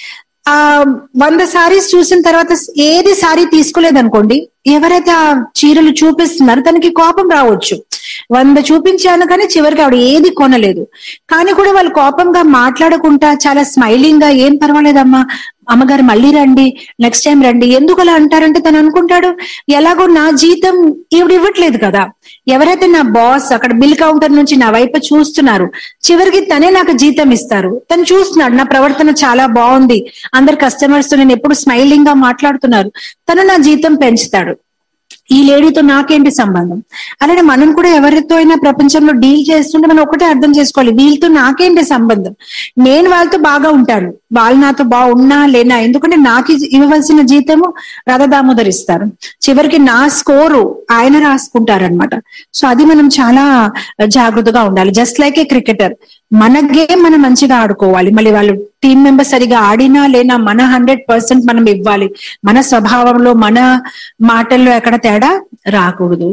ఆ వంద సారీస్ చూసిన తర్వాత ఏది సారీ తీసుకోలేదనుకోండి, ఎవరైతే ఆ చీరలు చూపిస్తున్నారో తనకి కోపం రావచ్చు. వంద చూపించాను కానీ చివరికి ఆవిడ ఏది కొనలేదు. కానీ కూడా వాళ్ళు కోపంగా మాట్లాడకుండా చాలా స్మైలింగ్ గా, ఏం పర్వాలేదమ్మా, అమ్మగారు మళ్ళీ రండి, నెక్స్ట్ టైం రండి, ఎందుకు అలా అంటారంటే తను అనుకుంటాడు, ఎలాగో నా జీతం ఈవిడ ఇవ్వట్లేదు కదా, ఎవరైతే నా బాస్ అక్కడ బిల్ కౌంటర్ నుంచి నా వైపు చూస్తున్నారు, చివరికి తనే నాకు జీతం ఇస్తారు, తను చూస్తున్నాడు నా ప్రవర్తన చాలా బాగుంది, అందరు కస్టమర్స్ తో నేను ఎప్పుడు స్మైలింగ్ గా మాట్లాడుతున్నారు, తను నా జీతం పెంచుతాడు, ఈ లేడీతో నాకేంటి సంబంధం. అలానే మనం కూడా ఎవరితో అయినా ప్రపంచంలో డీల్ చేస్తుంటే మనం ఒకటే అర్థం చేసుకోవాలి, వీళ్ళతో నాకేంటి సంబంధం, నేను వాళ్ళతో బాగా ఉంటాను, వాళ్ళు నాతో బాగున్నా లేనా, ఎందుకంటే నాకు ఇవ్వవలసిన జీతము రాధా దామోదర్ ఇస్తారు, చివరికి నా స్కోరు ఆయన రాసుకుంటారనమాట. సో అది మనం చాలా జాగ్రత్తగా ఉండాలి. జస్ట్ లైక్ ఏ క్రికెటర్, మన గేమ్ మనం మంచిగా ఆడుకోవాలి, మళ్ళీ వాళ్ళు టీం మెంబర్ సరిగా ఆడినా లేనా మన హండ్రెడ్ పర్సెంట్ మనం ఇవ్వాలి, మన స్వభావంలో మన మాటల్లో ఎక్కడ తేడా రాకూడదు.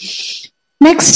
Next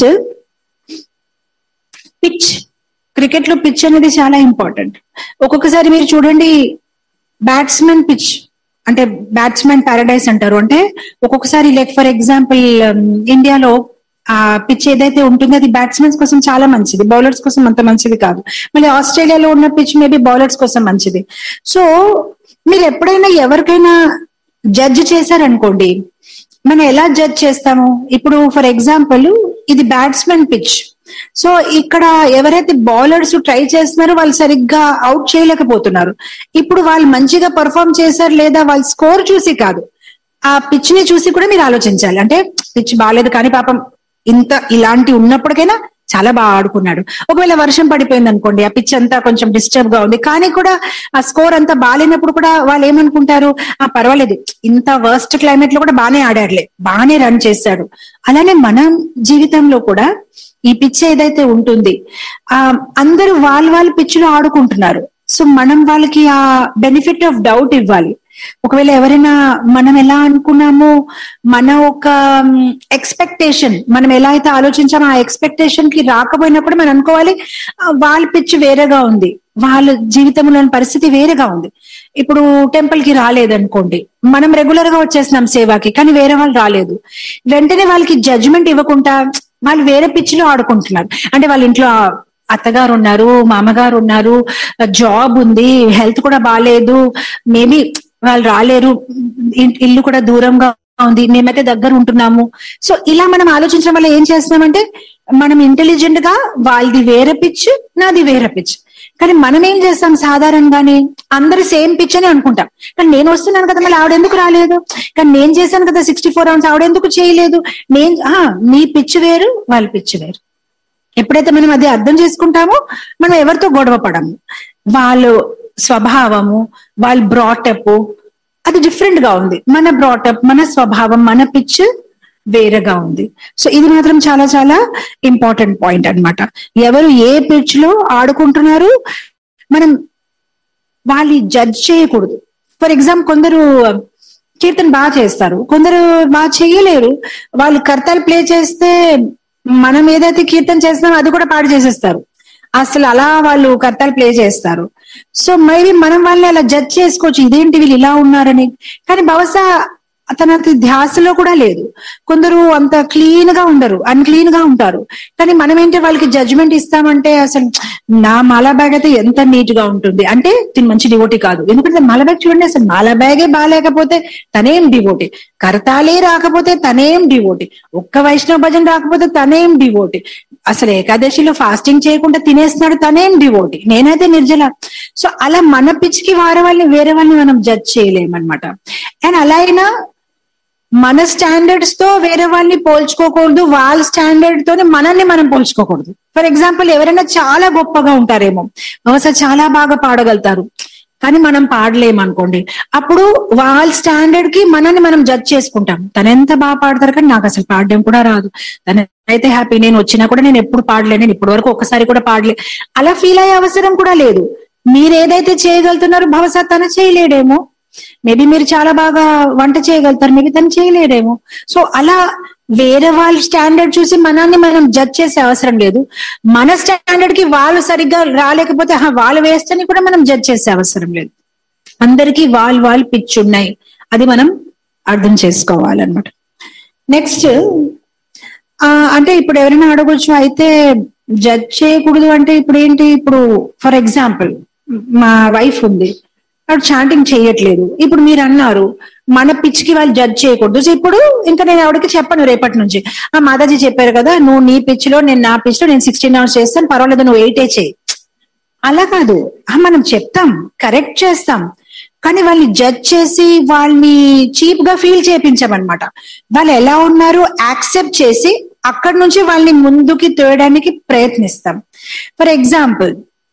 pitch. క్రికెట్ లో పిచ్ అనేది చాలా ఇంపార్టెంట్. ఒక్కొక్కసారి మీరు చూడండి, బ్యాట్స్మెన్ పిచ్ అంటే బ్యాట్స్మెన్ పారడైస్ అంటారు, అంటే ఒక్కొక్కసారి లైక్ ఫర్ ఎగ్జాంపుల్ ఇండియాలో ఆ పిచ్ ఏదైతే ఉంటుందో అది బ్యాట్స్మెన్స్ కోసం చాలా మంచిది, బౌలర్స్ కోసం అంత మంచిది కాదు. మళ్ళీ ఆస్ట్రేలియాలో ఉన్న పిచ్ మేబీ బౌలర్స్ కోసం మంచిది. సో మీరు ఎప్పుడైనా ఎవరికైనా జడ్జ్ చేశారనుకోండి, మనం ఎలా జడ్జ్ చేస్తాము, ఇప్పుడు ఫర్ ఎగ్జాంపుల్ ఇది బ్యాట్స్మెన్ పిచ్, సో ఇక్కడ ఎవరైతే బౌలర్స్ ట్రై చేస్తున్నారో వాళ్ళు సరిగ్గా అవుట్ చేయలేకపోతున్నారు, ఇప్పుడు వాళ్ళు మంచిగా పర్ఫామ్ చేశారు లేదా వాళ్ళ స్కోర్ చూసి కాదు, ఆ పిచ్ ని చూసి కూడా మీరు ఆలోచించాలి. అంటే పిచ్ బాగాలేదు కానీ పాపం ఇంత ఇలాంటి ఉన్నప్పటికైనా చాలా బాగా ఆడుకున్నాడు. ఒకవేళ వర్షం పడిపోయింది అనుకోండి, ఆ పిచ్ అంతా కొంచెం డిస్టర్బ్ గా ఉంది, కానీ కూడా ఆ స్కోర్ అంతా బాగాలేనప్పుడు కూడా వాళ్ళు ఏమనుకుంటారు, ఆ పర్వాలేదు ఇంత వర్స్ట్ క్లైమేట్ లో కూడా బాగానే ఆడాడులే, బాగానే రన్ చేశాడు. అలానే మన జీవితంలో కూడా ఈ పిచ్ ఏదైతే ఉంటుంది, ఆ అందరూ వాళ్ళ వాళ్ళ పిచ్ లో ఆడుకుంటున్నారు, సో మనం వాళ్ళకి ఆ బెనిఫిట్ ఆఫ్ డౌట్ ఇవ్వాలి. ఒకవేళ ఎవరైనా మనం ఎలా అనుకున్నామో, మన ఒక ఎక్స్పెక్టేషన్, మనం ఎలా అయితే ఆలోచించామో ఆ ఎక్స్పెక్టేషన్ కి రాకపోయినా కూడా మనం అనుకోవాలి వాళ్ళ పిచ్చి వేరేగా ఉంది, వాళ్ళ జీవితంలోని పరిస్థితి వేరేగా ఉంది. ఇప్పుడు టెంపుల్ కి రాలేదనుకోండి, మనం రెగ్యులర్ గా వచ్చేస్తున్నాం సేవాకి, కానీ వేరే వాళ్ళు రాలేదు, వెంటనే వాళ్ళకి జడ్జిమెంట్ ఇవ్వకుండా వాళ్ళు వేరే పిచ్చిలో ఆడుకుంటున్నారు. అంటే వాళ్ళ ఇంట్లో అత్తగారు ఉన్నారు, మామగారు ఉన్నారు, జాబ్ ఉంది, హెల్త్ కూడా బాగాలేదు, మేబీ వాళ్ళు రాలేరు, ఇల్లు కూడా దూరంగా ఉంది, మేమైతే దగ్గర ఉంటున్నాము. సో ఇలా మనం ఆలోచించడం వల్ల ఏం చేస్తున్నామంటే మనం ఇంటెలిజెంట్ గా వాళ్ళది వేరే పిచ్, నాది వేరే పిచ్. కానీ మనం ఏం చేస్తాం, సాధారణంగానే అందరు సేమ్ పిచ్ అని అనుకుంటాం. కానీ నేను వస్తున్నాను కదా, మళ్ళీ ఆవిడెందుకు రాలేదు, కానీ నేను చేశాను కదా సిక్స్టీ ఫోర్ అవర్స్, ఆవిడెందుకు చేయలేదు, నేను మీ పిచ్ వేరు, వాళ్ళ పిచ్ వేరు. ఎప్పుడైతే మనం అది అర్థం చేసుకుంటామో మనం ఎవరితో గొడవ పడము. వాళ్ళు స్వభావము, వాళ్ళ బ్రాటప్ అది డిఫరెంట్ గా ఉంది, మన బ్రాటప్, మన స్వభావం, మన పిచ్ వేరేగా ఉంది. సో ఇది మాత్రం చాలా చాలా ఇంపార్టెంట్ పాయింట్ అన్నమాట. ఎవరు ఏ పిచ్ లో ఆడుకుంటున్నారు మనం వాళ్ళు జడ్జ్ చేయకూడదు. ఫర్ ఎగ్జాంపుల్ కొందరు కీర్తన బాగా చేస్తారు, కొందరు బాగా చేయలేరు, వాళ్ళు కర్తాలు ప్లే చేస్తే మనం ఏదైతే కీర్తన చేస్తున్నామో అది కూడా పాడు చేసేస్తారు, అసలు అలా వాళ్ళు కర్తాలు ప్లే చేస్తారు. సో మేబీ మనం వాళ్ళని అలా జడ్జ్ చేసుకోవచ్చు, ఇదేంటి వీళ్ళు ఇలా ఉన్నారని. కానీ బహుశా తనకి ధ్యాసలో కూడా లేదు. కొందరు అంత క్లీన్ గా ఉండరు, అన్క్లీన్ గా ఉంటారు, కానీ మనం ఏంటి వాళ్ళకి జడ్జ్మెంట్ ఇస్తామంటే అసలు నా మాలా బ్యాగ్ అయితే ఎంత నీట్ గా ఉంటుంది అంటే తిని మంచి డివోటీ కాదు. ఎందుకంటే మాలా బ్యాగ్ చూడండి, అసలు మాలా బ్యాగే బాగాలేకపోతే తనేం డివోటీ, కర్తాలే రాకపోతే తనేం డివోటీ, ఒక్క వైష్ణవ భజన రాకపోతే తనేం డివోటీ, అసలు ఏకాదశిలో ఫాస్టింగ్ చేయకుండా తినేస్తున్నాడు తనేం డివోటీ, నేనైతే నిర్జల. సో అలా మన పిచ్చికి వారే వాళ్ళని వేరే వాళ్ళని మనం జడ్జ్ చేయలేమన్నమాట. అండ్ అలా అయినా మన స్టాండర్డ్స్ తో వేరే వాళ్ళని పోల్చుకోకూడదు, వాళ్ళ స్టాండర్డ్ తోనే మనల్ని మనం పోల్చుకోకూడదు. ఫర్ ఎగ్జాంపుల్ ఎవరైనా చాలా గొప్పగా ఉంటారేమో, బహుశా చాలా బాగా పాడగలుగుతారు, కానీ మనం పాడలేమనుకోండి, అప్పుడు వాళ్ళ స్టాండర్డ్ కి మనల్ని మనం జడ్జ్ చేసుకుంటాం. తను ఎంత బాగా పాడతారు కానీ నాకు అసలు పాడడం కూడా రాదు, తను అయితే హ్యాపీ, నేను వచ్చినా కూడా నేను ఎప్పుడు పాడలే, నేను ఇప్పటి వరకు ఒక్కసారి కూడా పాడలే, అలా ఫీల్ అయ్యే అవసరం కూడా లేదు. మీరు ఏదైతే చేయగలుగుతున్నారో బహుశా తను చేయలేడేమో, మేబీ మీరు చాలా బాగా వంట చేయగలుగుతారు, మేబీ తను చేయలేడేమో. సో అలా వేరే వాళ్ళ స్టాండర్డ్ చూసి మనల్ని మనం జడ్జ్ చేసే అవసరం లేదు. మన స్టాండర్డ్ కి వాళ్ళు సరిగ్గా రాలేకపోతే వాళ్ళు వేస్ట్ అని కూడా మనం జడ్జ్ చేసే అవసరం లేదు. అందరికీ వాళ్ళు వాళ్ళు పిచ్ ఉన్నాయి, అది మనం అర్థం చేసుకోవాలన్నమాట. నెక్స్ట్ అంటే ఇప్పుడు ఎవరైనా అడగొచ్చు, అయితే జడ్జ్ చేయకూడదు అంటే ఇప్పుడు ఏంటి, ఇప్పుడు ఫర్ ఎగ్జాంపుల్ మా వైఫ్ ఉంది, వాడు చాంటింగ్ చేయట్లేదు, ఇప్పుడు మీరు అన్నారు మన పిచ్ కి వాళ్ళు జడ్జ్ చేయకూడదు. సో ఇప్పుడు ఇంకా నేను ఆవిడకి చెప్పను రేపటి నుంచి, ఆ మాతాజీ చెప్పారు కదా నువ్వు నీ పిచ్ లో నేను నా పిచ్ లో నేను సిక్స్టీన్ అవర్స్ చేస్తాను, పర్వాలేదు నువ్వు ఎయిటే చేయి, అలా కాదు. మనం చెప్తాం, కరెక్ట్ చేస్తాం, కానీ వాళ్ళని జడ్జ్ చేసి వాళ్ళని చీప్ గా ఫీల్ చేయించామన్నమాట. వాళ్ళు ఎలా ఉన్నారు యాక్సెప్ట్ చేసి అక్కడి నుంచి వాళ్ళని ముందుకి తోయడానికి ప్రయత్నిస్తాం. ఫర్ ఎగ్జాంపుల్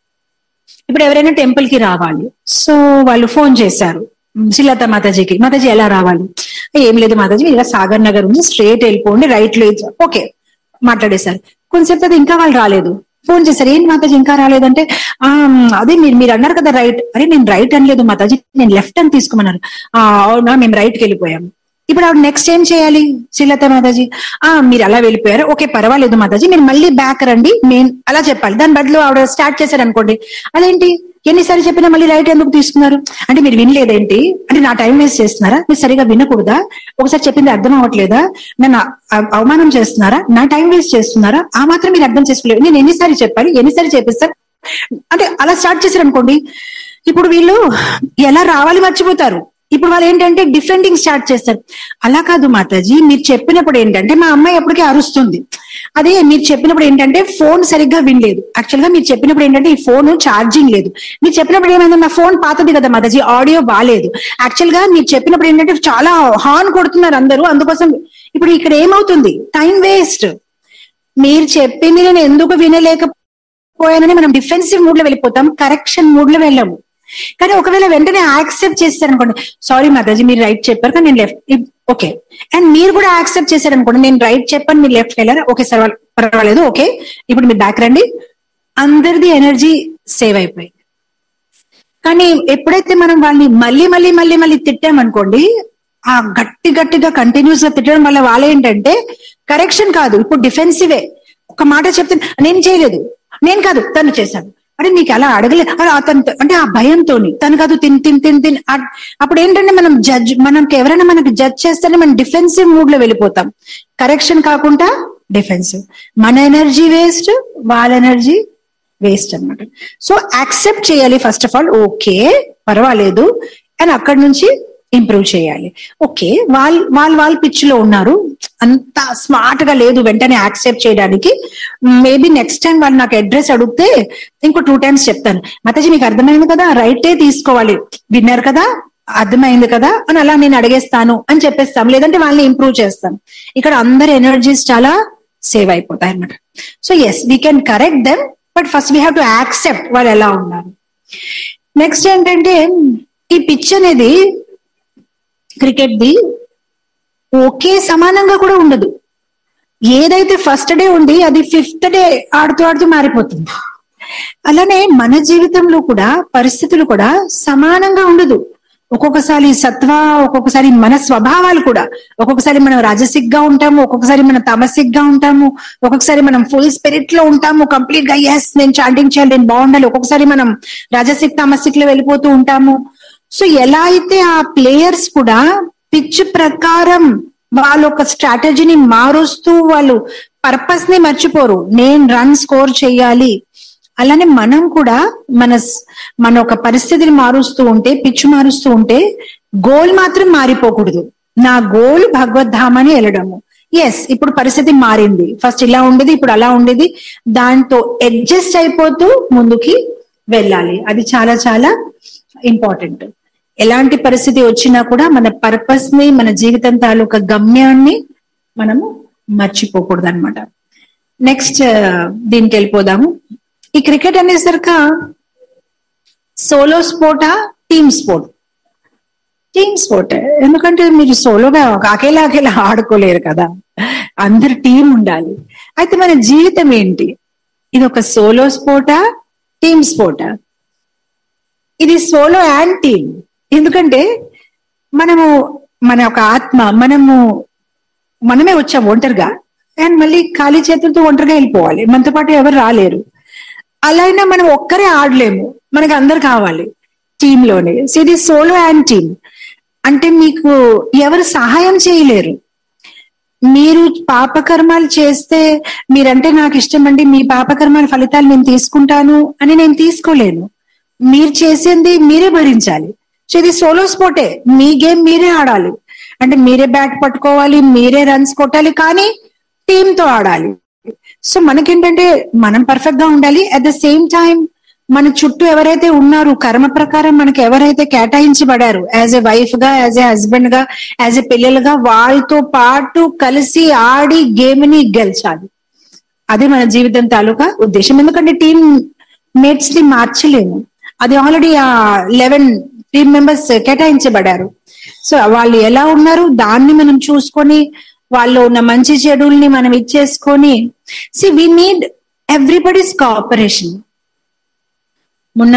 ఇప్పుడు ఎవరైనా టెంపుల్ కి రావాలి, సో వాళ్ళు ఫోన్ చేశారు శ్రీలత మాతాజీకి, మాతాజీ ఎలా రావాలి, ఏం లేదు మాతాజీ ఇలా సాగర్ నగర్ ఉంది స్ట్రేట్ వెళ్ళిపోండి రైట్ లో, ఓకే మాట్లాడేశారు. కొంతసేపు అది ఇంకా వాళ్ళు రాలేదు, ఫోన్ చేశారు, ఏంటి మాతాజీ ఇంకా రాలేదంటే ఆ అదే మీరు మీరు అన్నారు కదా రైట్, అరే నేను రైట్ అనలేదు మాతాజీ నేను లెఫ్ట్ అని తీసుకోమన్నారు, అవునా మేము రైట్ కి వెళ్ళిపోయాము. ఇప్పుడు ఆవిడ నెక్స్ట్ ఏం చేయాలి, శ్రీలత మాతాజీ ఆ మీరు అలా వెళ్ళిపోయారు, ఓకే పర్వాలేదు మాతాజీ మీరు మళ్ళీ బ్యాక్ రండి, మేము అలా చెప్పాలి. దాని బదులు ఆవిడ స్టార్ట్ చేశారు అనుకోండి, అదేంటి ఎన్నిసార్లు చెప్పినా మళ్ళీ రైట్ ఎందుకు తీసుకున్నారు, అంటే మీరు వినలేదేంటి, అంటే నా టైం వేస్ట్ చేస్తున్నారా, మీరు సరిగా వినకూడదా, ఒకసారి చెప్పింది అర్థం అవ్వట్లేదా, నన్ను అవమానం చేస్తున్నారా, నా టైం వేస్ట్ చేస్తున్నారా, ఆ మాత్రం మీరు అర్థం చేసుకోలేదు, నేను ఎన్నిసార్లు చెప్పాలి ఎన్నిసార్లు చెప్పిస్తారు అంటే అలా స్టార్ట్ చేశారు అనుకోండి. ఇప్పుడు వీళ్ళు ఎలా రావాలి మర్చిపోతారు. ఇప్పుడు వాళ్ళు ఏంటంటే డిఫెండింగ్ స్టార్ట్ చేస్తారు, అలా కాదు మాతాజీ మీరు చెప్పినప్పుడు ఏంటంటే మా అమ్మాయి ఎప్పటికీ అరుస్తుంది, అదే మీరు చెప్పినప్పుడు ఏంటంటే ఫోన్ సరిగ్గా వినలేదు, యాక్చువల్ గా మీరు చెప్పినప్పుడు ఏంటంటే ఈ ఫోన్ ఛార్జింగ్ లేదు, మీరు చెప్పినప్పుడు ఏమైంది నా ఫోన్ పాతది కదా మాతాజీ ఆడియో బాగాలేదు, యాక్చువల్ గా మీరు చెప్పినప్పుడు ఏంటంటే చాలా హార్న్ కొడుతున్నారు అందరూ, అందుకోసం ఇప్పుడు ఇక్కడ ఏమవుతుంది టైం వేస్ట్. మీరు చెప్పింది నేను ఎందుకు వినలేకపోయానని మనం డిఫెన్సివ్ మూడ్ లో వెళ్ళిపోతాం, కరెక్షన్ మూడ్ లో వెళ్ళము. కానీ ఒకవేళ వెంటనే యాక్సెప్ట్ చేశారనుకోండి, సారీ మాతాజీ మీరు రైట్ చెప్పారు కానీ నేను లెఫ్ట్, ఓకే, అండ్ మీరు కూడా యాక్సెప్ట్ చేశారనుకోండి నేను రైట్ చెప్పాను మీరు లెఫ్ట్ వెళ్ళారు, ఓకే సార్ పర్వాలేదు, ఓకే ఇప్పుడు మీరు బ్యాక్ రండి, అందరిది ఎనర్జీ సేవ్ అయిపోయింది. కానీ ఎప్పుడైతే మనం వాళ్ళని మళ్ళీ మళ్ళీ మళ్ళీ మళ్ళీ తిట్టామనుకోండి, ఆ గట్టి గట్టిగా కంటిన్యూస్ గా తిట్టడం వల్ల వాళ్ళు ఏంటంటే కరెక్షన్ కాదు, ఇప్పుడు డిఫెన్సివే. ఒక మాట చెప్తే నేను చేయలేదు, నేను కాదు తను చేశాను, అంటే నీకు అలా అడగలేదు అతను, అంటే ఆ భయంతో తను కాదు తిన్ తిన్ తిన్ తిన్ అప్పుడు ఏంటంటే మనం జడ్జ్, మనకి ఎవరైనా మనకి జడ్జ్ చేస్తేనే మనం డిఫెన్సివ్ మూడ్ లో వెళ్ళిపోతాం. కరెక్షన్ కాకుండా డిఫెన్సివ్, మన ఎనర్జీ వేస్ట్, వాళ్ళ ఎనర్జీ వేస్ట్ అన్నమాట. సో యాక్సెప్ట్ చేయాలి ఫస్ట్ ఆఫ్ ఆల్, ఓకే పర్వాలేదు, అండ్ అక్కడి నుంచి ఇంప్రూవ్ చేయాలి. ఓకే వాళ్ళు వాళ్ళు వాళ్ళ పిచ్ లో ఉన్నారు, అంత స్మార్ట్ గా లేదు వెంటనే యాక్సెప్ట్ చేయడానికి. మేబీ నెక్స్ట్ టైం వాళ్ళు నాకు అడ్రస్ అడిగితే ఇంకో టూ టైమ్స్ చెప్తాను, మాతాజీ మీకు అర్థమైంది కదా, రైటే తీసుకోవాలి, విన్నారు కదా, అర్థమైంది కదా అని అలా నేను అడిగేస్తాను అని చెప్పేస్తాం, లేదంటే వాళ్ళని ఇంప్రూవ్ చేస్తాం. ఇక్కడ అందరి ఎనర్జీస్ చాలా సేవ్ అయిపోతాయి అన్నమాట. So yes we can correct them, but first we have to accept వాళ్ళు ఎలా ఉన్నారు. నెక్స్ట్ ఏంటంటే ఈ పిచ్ అనేది క్రికెట్ ది ఒకే సమానంగా కూడా ఉండదు. ఏదైతే ఫస్ట్ డే ఉంది అది ఫిఫ్త్ డే ఆడుతూ ఆడుతూ మారిపోతుంది. అలానే మన జీవితంలో కూడా పరిస్థితులు కూడా సమానంగా ఉండదు. ఒక్కొక్కసారి సత్వ, ఒక్కొక్కసారి మన స్వభావాలు కూడా, ఒక్కొక్కసారి మనం రాజసిక్ గా ఉంటాము, ఒక్కొక్కసారి మనం తమసిక్ గా ఉంటాము, ఒక్కొక్కసారి మనం ఫుల్ స్పిరిట్ లో ఉంటాము, కంప్లీట్ గా ఎస్ నేను చాంటింగ్ చేయాలి, నేను బాగుండాలి, ఒక్కొక్కసారి మనం రాజసిక్ తమసిక్ లో వెళ్ళిపోతూ ఉంటాము. సో ఎలా అయితే ఆ ప్లేయర్స్ కూడా పిచ్ ప్రకారం వాళ్ళ ఒక స్ట్రాటజీని మారుస్తూ వాళ్ళు పర్పస్ ని మర్చిపోరు, నేను రన్ స్కోర్ చేయాలి. అలానే మనం కూడా మన మన ఒక పరిస్థితిని మారుస్తూ ఉంటే, పిచ్ మారుస్తూ ఉంటే గోల్ మాత్రం మారిపోకూడదు. నా గోల్ భగవద్ధామని వెళ్ళడము. ఎస్ ఇప్పుడు పరిస్థితి మారింది, ఫస్ట్ ఇలా ఉండేది ఇప్పుడు అలా ఉండేది, దాంతో అడ్జస్ట్ అయిపోతూ ముందుకి వెళ్ళాలి. అది చాలా చాలా ఇంపార్టెంట్. ఎలాంటి పరిస్థితి వచ్చినా కూడా మన పర్పస్ ని, మన జీవితం తాలూకా గమ్యాన్ని మనము మర్చిపోకూడదు అనమాట. నెక్స్ట్ దీనికి వెళ్ళిపోదాము. ఈ క్రికెట్ అనేసరిక సోలో స్పోర్టా టీమ్ స్పోర్ట్? Team sport. ఎందుకంటే మీరు సోలోగా అకేలా అకేలా ఆడుకోలేరు కదా, అందరు టీం ఉండాలి. అయితే మన జీవితం ఏంటి? ఇది ఒక సోలో స్పోర్టా టీమ్ స్పోర్టా? ఇది సోలో అండ్ టీమ్. ఎందుకంటే మనము మన ఒక ఆత్మ, మనము మనమే వచ్చాము ఒంటరిగా, అండ్ మళ్ళీ ఖాళీ చేతులతో ఒంటరిగా వెళ్ళిపోవాలి, మనతో పాటు ఎవరు రాలేరు. అలా అయినా మనం ఒక్కరే ఆడలేము, మనకి అందరు కావాలి టీంలోనే. సో ఇది సోలో అండ్ టీమ్. అంటే మీకు ఎవరు సహాయం చేయలేరు. మీరు పాపకర్మాలు చేస్తే మీరంటే నాకు ఇష్టం అండి, మీ పాపకర్మాల ఫలితాలు నేను తీసుకుంటాను అని నేను తీసుకోలేను. మీరు చేసింది మీరే భరించాలి. సో ఇది సోలో స్పోర్టే, మీ గేమ్ మీరే ఆడాలి. అంటే మీరే బ్యాట్ పట్టుకోవాలి, మీరే రన్స్ కొట్టాలి, కానీ టీంతో ఆడాలి. సో మనకేంటంటే మనం పర్ఫెక్ట్ గా ఉండాలి. అట్ ద సేమ్ టైం మన చుట్టూ ఎవరైతే ఉన్నారు, కర్మ ప్రకారం మనకి ఎవరైతే కేటాయించబడారు, యాజ్ ఎ వైఫ్ గా, యాజ్ ఎ హస్బెండ్ గా, యాజ్ ఎ పిల్లలుగా, వాళ్ళతో పాటు కలిసి ఆడి గేమ్ ని గెలిచాలి. అది మన జీవితం తాలూకా ఉద్దేశం. ఎందుకంటే టీం మేట్స్ ని మార్చలేము, అది ఆల్రెడీ ఆ లెవెన్ టీం మెంబర్స్ కేటాయించబడారు. సో వాళ్ళు ఎలా ఉన్నారు దాన్ని మనం చూసుకొని, వాళ్ళు ఉన్న మంచి చెడుల్ని మనం ఇచ్చేసుకొని, see we need everybody's cooperation. మొన్న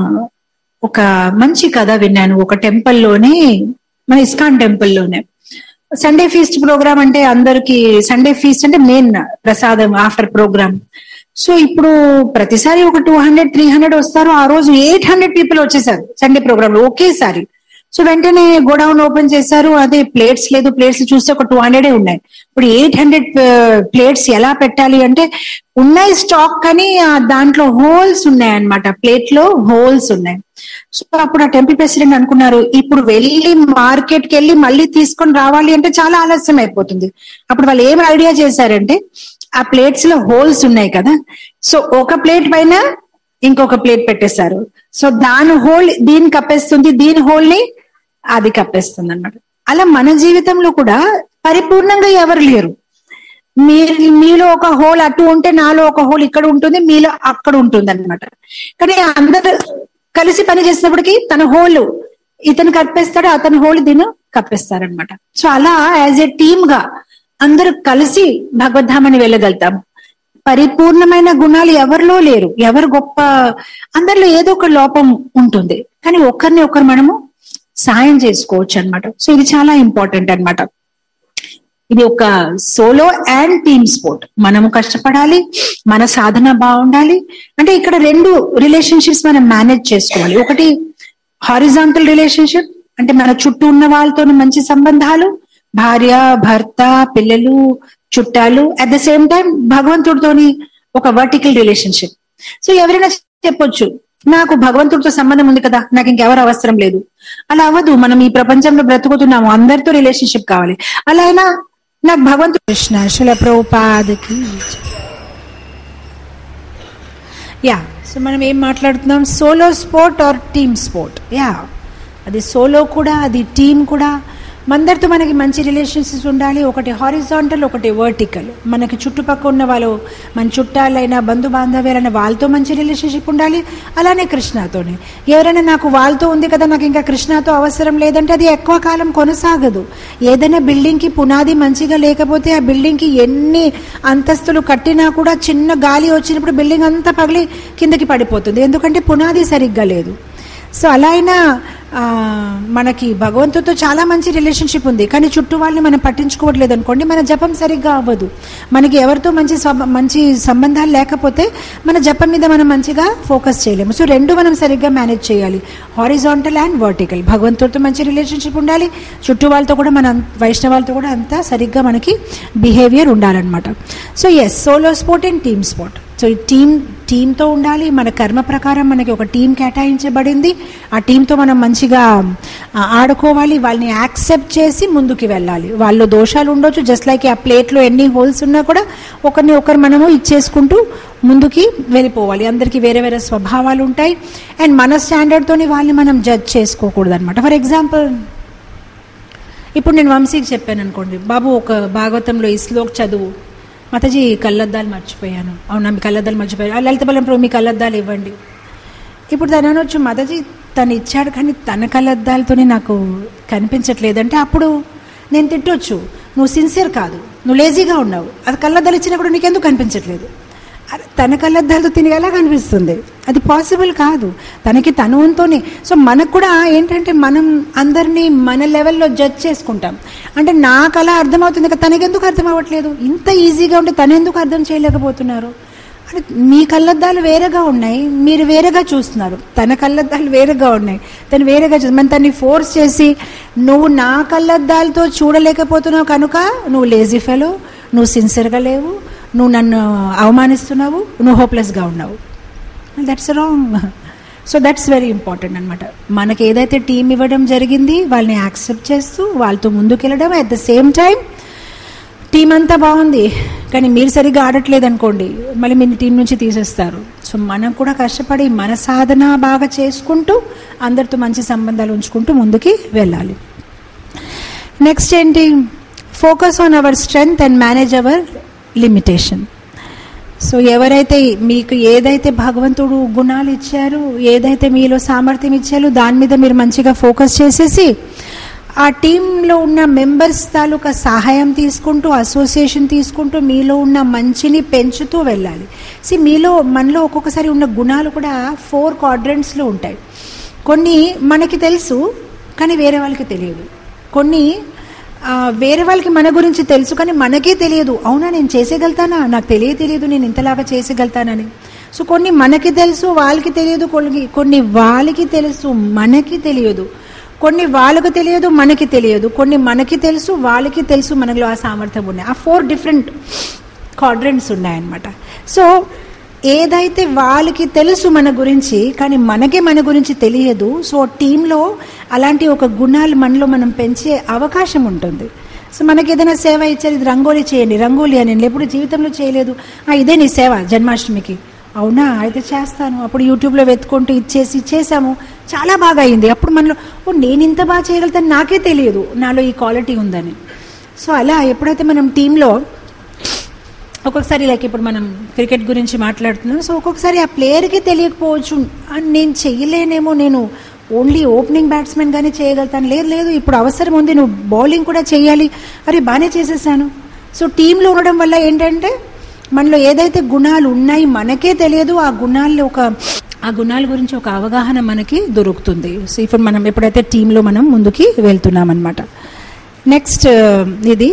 ఒక మంచి కథ విన్నాను, ఒక టెంపుల్లోనే, మన ఇస్కాన్ టెంపుల్లోనే సండే ఫీస్ట్ ప్రోగ్రామ్. అంటే అందరికి సండే ఫీస్ట్ అంటే మెయిన్ ప్రసాదం ఆఫ్టర్ ప్రోగ్రామ్. సో ఇప్పుడు ప్రతిసారి ఒక టూ హండ్రెడ్ త్రీ హండ్రెడ్ వస్తారు, ఆ రోజు ఎయిట్ హండ్రెడ్ పీపుల్ వచ్చేసారు సండే ప్రోగ్రామ్ లో ఒకేసారి. సో వెంటనే గోడౌన్ ఓపెన్ చేశారు, అదే ప్లేట్స్ లేదు, ప్లేట్స్ చూస్తే ఒక టూ హండ్రెడే ఉన్నాయి. ఇప్పుడు ఎయిట్ హండ్రెడ్ ప్లేట్స్ ఎలా పెట్టాలి అంటే, ఉన్నాయి స్టాక్ కానీ దాంట్లో హోల్స్ ఉన్నాయి అనమాట, ప్లేట్ లో హోల్స్ ఉన్నాయి. సో అప్పుడు ఆ టెంపుల్ ప్రెసిడెంట్ అనుకున్నారు, ఇప్పుడు వెళ్ళి మార్కెట్ కి వెళ్ళి మళ్ళీ తీసుకొని రావాలి అంటే చాలా ఆలస్యం అయిపోతుంది. అప్పుడు వాళ్ళు ఏం ఐడియా చేశారంటే, ఆ ప్లేట్స్ లో హోల్స్ ఉన్నాయి కదా, సో ఒక ప్లేట్ పైన ఇంకొక ప్లేట్ పెట్టేశారు. సో దాని హోల్ దీన్ని కప్పేస్తుంది, దీని హోల్ ని అది కప్పేస్తుంది అన్నమాట. అలా మన జీవితంలో కూడా పరిపూర్ణంగా ఎవరు లేరు. మీరు మీలో ఒక హోల్ అటు ఉంటే నాలో ఒక హోల్ ఇక్కడ ఉంటుంది, మీలో అక్కడ ఉంటుంది అనమాట. కానీ అందరు కలిసి పని చేసినప్పటికీ తన హోల్ ఇతను కప్పేస్తాడు, అతని హోల్ దీన్ని కప్పేస్తారనమాట. సో అలా యాజ్ ఏ టీమ్ గా అందరూ కలిసి భగవద్ధామని వెళ్ళగలుగుతాం. పరిపూర్ణమైన గుణాలు ఎవరిలో లేరు, ఎవరు గొప్ప, అందరిలో ఏదో ఒక లోపం ఉంటుంది. కానీ ఒకరిని ఒకరు మనము సాయం చేసుకోవచ్చు అనమాట. సో ఇది చాలా ఇంపార్టెంట్ అనమాట. ఇది ఒక సోలో అండ్ టీమ్ స్పోర్ట్. మనము కష్టపడాలి, మన సాధన బాగుండాలి. అంటే ఇక్కడ రెండు రిలేషన్షిప్స్ మనం మేనేజ్ చేసుకోవాలి. ఒకటి హారిజాంటల్ రిలేషన్షిప్, అంటే మన చుట్టూ ఉన్న వాళ్ళతో మంచి సంబంధాలు, భార్య, భర్త, పిల్లలు, చుట్టాలు. అట్ ద సేమ్ టైం భగవంతుడితోని ఒక వర్టికల్ రిలేషన్షిప్. సో ఎవరైనా చెప్పొచ్చు, నాకు భగవంతుడితో సంబంధం ఉంది కదా, నాకు ఇంకెవరు అవసరం లేదు. అలా అవ్వదు. మనం ఈ ప్రపంచంలో బ్రతుకుతున్నాము, అందరితో రిలేషన్షిప్ కావాలి. అలా అయినా నాకు భగవంతుడు. కృష్ణ శిల ప్రభుపాదకి. యా సో మనం ఏం మాట్లాడుతున్నాం, solo sport or team sport. Yeah అది సోలో కూడా, అది టీమ్ కూడా. అందరితో మనకి మంచి రిలేషన్షిప్స్ ఉండాలి. ఒకటి హారిజాంటల్, ఒకటి వర్టికల్. మనకి చుట్టుపక్కల ఉన్న వాళ్ళు, మన చుట్టాలైనా బంధు బాంధవ్యాలైనా వాళ్ళతో మంచి రిలేషన్షిప్ ఉండాలి. అలానే కృష్ణతోనే. ఎవరైనా నాకు వాళ్ళతో ఉంది కదా, నాకు ఇంకా కృష్ణతో అవసరం లేదంటే అది ఎక్కువ కాలం కొనసాగదు. ఏదైనా బిల్డింగ్కి పునాది మంచిగా లేకపోతే ఆ బిల్డింగ్కి ఎన్ని అంతస్తులు కట్టినా కూడా చిన్న గాలి వచ్చినప్పుడు బిల్డింగ్ అంతా పగిలి కిందకి పడిపోతుంది, ఎందుకంటే పునాది సరిగ్గా లేదు. సో అలా అయినా మనకి భగవంతుడితో చాలా మంచి రిలేషన్షిప్ ఉంది, కానీ చుట్టూ వాళ్ళని మనం పట్టించుకోవట్లేదు అనుకోండి, మన జపం సరిగ్గా అవ్వదు. మనకి ఎవరితో మంచి మంచి సంబంధాలు లేకపోతే మన జపం మీద మనం మంచిగా ఫోకస్ చేయలేము. సో రెండు మనం సరిగ్గా మేనేజ్ చేయాలి, హారిజాంటల్ అండ్ వర్టికల్. భగవంతుడితో మంచి రిలేషన్షిప్ ఉండాలి, చుట్టూ వాళ్ళతో కూడా మన వైష్ణవాళ్ళతో కూడా అంతా సరిగ్గా మనకి బిహేవియర్ ఉండాలన్నమాట. So yes, solo sport and team sport. So ఈ టీమ్ టీంతో ఉండాలి. మన కర్మ ప్రకారం మనకి ఒక టీం కేటాయించబడింది, ఆ టీంతో మనం మంచిగా ఆడుకోవాలి, వాళ్ళని యాక్సెప్ట్ చేసి ముందుకు వెళ్ళాలి. వాళ్ళు దోషాలు ఉండొచ్చు, జస్ట్ లైక్ ఆ ప్లేట్లో ఎన్ని హోల్స్ ఉన్నా కూడా ఒకరిని ఒకరు మనము ఇచ్చేసుకుంటూ ముందుకి వెళ్ళిపోవాలి. అందరికీ వేరే వేరే స్వభావాలు ఉంటాయి, అండ్ మన స్టాండర్డ్తోని వాళ్ళని మనం జడ్జ్ చేసుకోకూడదు అనమాట. ఫర్ ఎగ్జాంపుల్, ఇప్పుడు నేను వంశీకి చెప్పాను అనుకోండి, బాబు ఒక భాగవతంలో ఈ శ్లోక్ చదువు. మాతాజీ కళ్ళద్దాలు మర్చిపోయాను. అవునా, మీ కళ్ళద్దాలు మర్చిపోయాను. లలిత బలం ప్రభు మీ కళ్ళద్దాలు ఇవ్వండి. ఇప్పుడు తను అనొచ్చు, మాతాజీ తను ఇచ్చాడు కానీ తన కళ్ళద్దాలతోనే నాకు కనిపించట్లేదంటే అప్పుడు నేను తిట్టొచ్చు, నువ్వు సిన్సియర్ కాదు, నువ్వు లేజీగా ఉన్నావు. అది కళ్ళద్దాలు ఇచ్చినప్పుడు నీకెందుకు కనిపించట్లేదు? తన కళ్ళద్దాలతో తిని ఎలా కనిపిస్తుంది? అది పాసిబుల్ కాదు, తనకి తను ఉంటూనే. సో మనకు కూడా ఏంటంటే మనం అందరినీ మన లెవెల్లో జడ్జ్ చేసుకుంటాం. అంటే నాకు అలా అర్థమవుతుంది కదా, తనకెందుకు అర్థం అవ్వట్లేదు? ఇంత ఈజీగా ఉంటే తనెందుకు అర్థం చేయలేకపోతున్నారు? అంటే మీ కళ్ళద్దాలు వేరేగా ఉన్నాయి, మీరు వేరేగా చూస్తున్నారు. తన కళ్ళద్దాలు వేరేగా ఉన్నాయి, తను వేరేగా చూస్తుంది. మనం తన్ని ఫోర్స్ చేసి నువ్వు నా కళ్ళద్దాలతో చూడలేకపోతున్నావు కనుక నువ్వు లేజీ ఫెలో, నువ్వు సిన్సియర్గా లేవు, నువ్వు నన్ను అవమానిస్తున్నావు, నువ్వు హోప్లెస్గా ఉన్నావు. That's wrong. So that's very important అనమాట. మనకి ఏదైతే టీం ఇవ్వడం జరిగింది వాళ్ళని యాక్సెప్ట్ చేస్తూ వాళ్ళతో ముందుకు వెళ్ళడం, at the same time team అంతా బాగుంది కానీ మీరు సరిగ్గా ఆడట్లేదు అనుకోండి, మళ్ళీ మీ టీం నుంచి తీసేస్తారు. సో మనం కూడా కష్టపడి మన సాధన బాగా చేసుకుంటూ అందరితో మంచి సంబంధాలు ఉంచుకుంటూ ముందుకి వెళ్ళాలి. నెక్స్ట్ ఏంటి, focus on our strength and manage our limitation. So ఎవరైతే మీకు ఏదైతే భగవంతుడు గుణాలు ఇచ్చారు, ఏదైతే మీలో సామర్థ్యం ఇచ్చారో దాని మీద మీరు మంచిగా ఫోకస్ చేసేసి ఆ టీంలో ఉన్న మెంబర్స్ తాలూకా సహాయం తీసుకుంటూ, అసోసియేషన్ తీసుకుంటూ మీలో ఉన్న మంచిని పెంచుతూ వెళ్ళాలి. సి మీలో మనలో ఒక్కొక్కసారి ఉన్న గుణాలు కూడా ఫోర్ క్వాడ్రంట్స్లో ఉంటాయి. కొన్ని మనకి తెలుసు కానీ వేరే వాళ్ళకి తెలియదు, కొన్ని వేరే వాళ్ళకి మన గురించి తెలుసు కానీ మనకే తెలియదు. అవునా, నేను చేసేయగలుగుతానా, నాకు తెలియ తెలియదు నేను ఇంతలాగా చేసేయగలుగుతానని. సో కొన్ని మనకి తెలుసు వాళ్ళకి తెలియదు, కొన్ని కొన్ని వాళ్ళకి తెలుసు మనకి తెలియదు, కొన్ని వాళ్ళకు తెలియదు మనకి తెలియదు, కొన్ని మనకి తెలుసు వాళ్ళకి తెలుసు మనలో ఆ సామర్థ్యం ఉన్నాయి. ఆ ఫోర్ డిఫరెంట్ క్వాడ్రంట్స్ ఉన్నాయన్నమాట. సో ఏదైతే వాళ్ళకి తెలుసు మన గురించి కానీ మనకే మన గురించి తెలియదు, సో టీంలో అలాంటి ఒక గుణాలు మనలో మనం పెంచే అవకాశం ఉంటుంది. సో మనకి ఏదైనా సేవ ఇచ్చారు, ఇది రంగోలీ చేయండి, రంగోలీ అని నేను ఎప్పుడు జీవితంలో చేయలేదు, ఇదే నీ సేవ జన్మాష్టమికి, అవునా అయితే చేస్తాను. అప్పుడు యూట్యూబ్లో వెతుకుంటూ ఇచ్చేసి చేసాము, చాలా బాగా అయింది. అప్పుడు మనలో ఓ నేను ఇంత బాగా చేయగలుగుతాను, నాకే తెలియదు నాలో ఈ క్వాలిటీ ఉందని. సో అలా ఎప్పుడైతే మనం టీంలో ఒక్కొక్కసారి లైక్ ఇప్పుడు మనం క్రికెట్ గురించి మాట్లాడుతున్నాం, సో ఒక్కొక్కసారి ఆ ప్లేయర్కి తెలియకపోవచ్చు నేను చెయ్యలేనేమో, నేను ఓన్లీ ఓపెనింగ్ బ్యాట్స్మెన్ గానే చేయగలుగుతాను, లేదు లేదు ఇప్పుడు అవసరం ఉంది నువ్వు బౌలింగ్ కూడా చేయాలి, అరే బాగానే చేసేసాను. సో టీంలో ఉండడం వల్ల ఏంటంటే మనలో ఏదైతే గుణాలు ఉన్నాయి మనకే తెలియదు, ఆ గుణాల్లో ఒక ఆ గుణాల గురించి ఒక అవగాహన మనకి దొరుకుతుంది. సో ఇప్పుడు మనం ఎప్పుడైతే టీంలో మనం ముందుకి వెళ్తున్నాం అనమాట. నెక్స్ట్ ఇది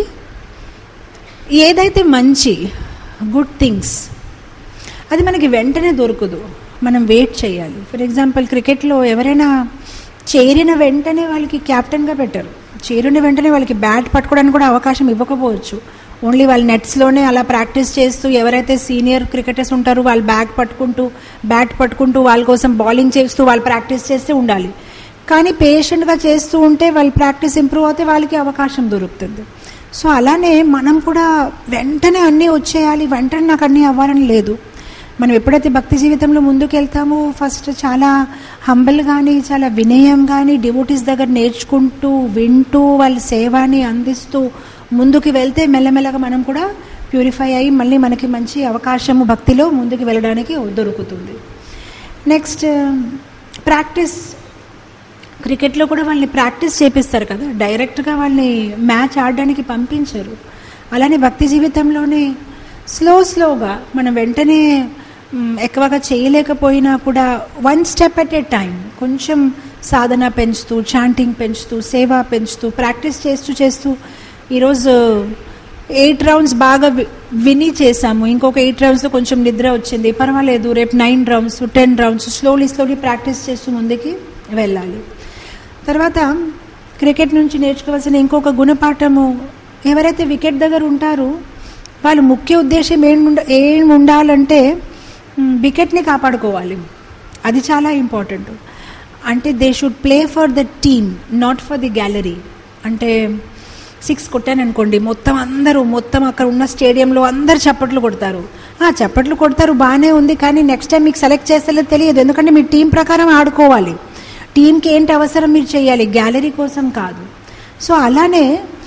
ఏదైతే మంచి గుడ్ థింగ్స్ అది మనకి వెంటనే దొరకదు, మనం వెయిట్ చేయాలి. ఫర్ ఎగ్జాంపుల్ క్రికెట్లో ఎవరైనా చేరిన వెంటనే వాళ్ళకి క్యాప్టెన్గా పెట్టారు, చేరిన వెంటనే వాళ్ళకి బ్యాట్ పట్టుకోవడానికి కూడా అవకాశం ఇవ్వకపోవచ్చు. ఓన్లీ వాళ్ళ నెట్స్లోనే అలా ప్రాక్టీస్ చేస్తూ ఎవరైతే సీనియర్ క్రికెటర్స్ ఉంటారో వాళ్ళు బ్యాట్ పట్టుకుంటూ బ్యాట్ పట్టుకుంటూ వాళ్ళ కోసం బౌలింగ్ చేస్తూ వాళ్ళు ప్రాక్టీస్ చేస్తూ ఉండాలి. కానీ పేషెంట్గా చేస్తూ ఉంటే వాళ్ళ ప్రాక్టీస్ ఇంప్రూవ్ అవుతే వాళ్ళకి అవకాశం దొరుకుతుంది. సో అలానే మనం కూడా వెంటనే అన్నీ వచ్చేయాలి, వెంటనే నాకు అన్నీ అవ్వాలని లేదు. మనం ఎప్పుడైతే భక్తి జీవితంలో ముందుకు వెళ్తామో ఫస్ట్ చాలా హంబల్ కానీ చాలా వినయం కానీ డివోటీస్ దగ్గర నేర్చుకుంటూ వింటూ వాళ్ళ సేవని అందిస్తూ ముందుకు వెళ్తే మెల్లమెల్లగా మనం కూడా ప్యూరిఫై అయ్యి మళ్ళీ మనకి మంచి అవకాశము భక్తిలో ముందుకు వెళ్ళడానికి దొరుకుతుంది. Next practice. క్రికెట్లో కూడా వాళ్ళని ప్రాక్టీస్ చేపిస్తారు కదా, డైరెక్ట్గా వాళ్ళని మ్యాచ్ ఆడడానికి పంపించరు. అలానే భక్తి జీవితంలోనే స్లో స్లోగా మనం వెంటనే ఎక్కువగా చేయలేకపోయినా కూడా one step at a time కొంచెం సాధన పెంచుతూ చాంటింగ్ పెంచుతూ సేవ పెంచుతూ ప్రాక్టీస్ చేస్తూ చేస్తూ ఈరోజు ఎయిట్ రౌండ్స్ బాగా విని చేసాము, ఇంకొక ఎయిట్ రౌండ్స్లో కొంచెం నిద్ర వచ్చింది, పర్వాలేదు, రేపు nine rounds ten rounds slowly slowly practice చేస్తూ ముందుకి వెళ్ళాలి. తర్వాత క్రికెట్ నుంచి నేర్చుకోవాల్సిన ఇంకొక గుణపాఠము, ఎవరైతే వికెట్ దగ్గర ఉంటారో వాళ్ళ ముఖ్య ఉద్దేశం ఏం ఉండ ఏం ఉండాలంటే వికెట్ని కాపాడుకోవాలి. అది చాలా ఇంపార్టెంట్. అంటే they should play for the team, not for the gallery. అంటే సిక్స్ కొట్టాను అనుకోండి, మొత్తం అందరూ మొత్తం అక్కడ ఉన్న స్టేడియంలో అందరు చప్పట్లు కొడతారు. చప్పట్లు కొడతారు బాగానే ఉంది, కానీ నెక్స్ట్ టైం మీకు సెలెక్ట్ చేస్తేనే తెలియదు. ఎందుకంటే మీ టీం ప్రకారం ఆడుకోవాలి, టీంకి ఏంటి అవసరం మీరు చేయాలి, గ్యాలరీ కోసం కాదు. సో అలానే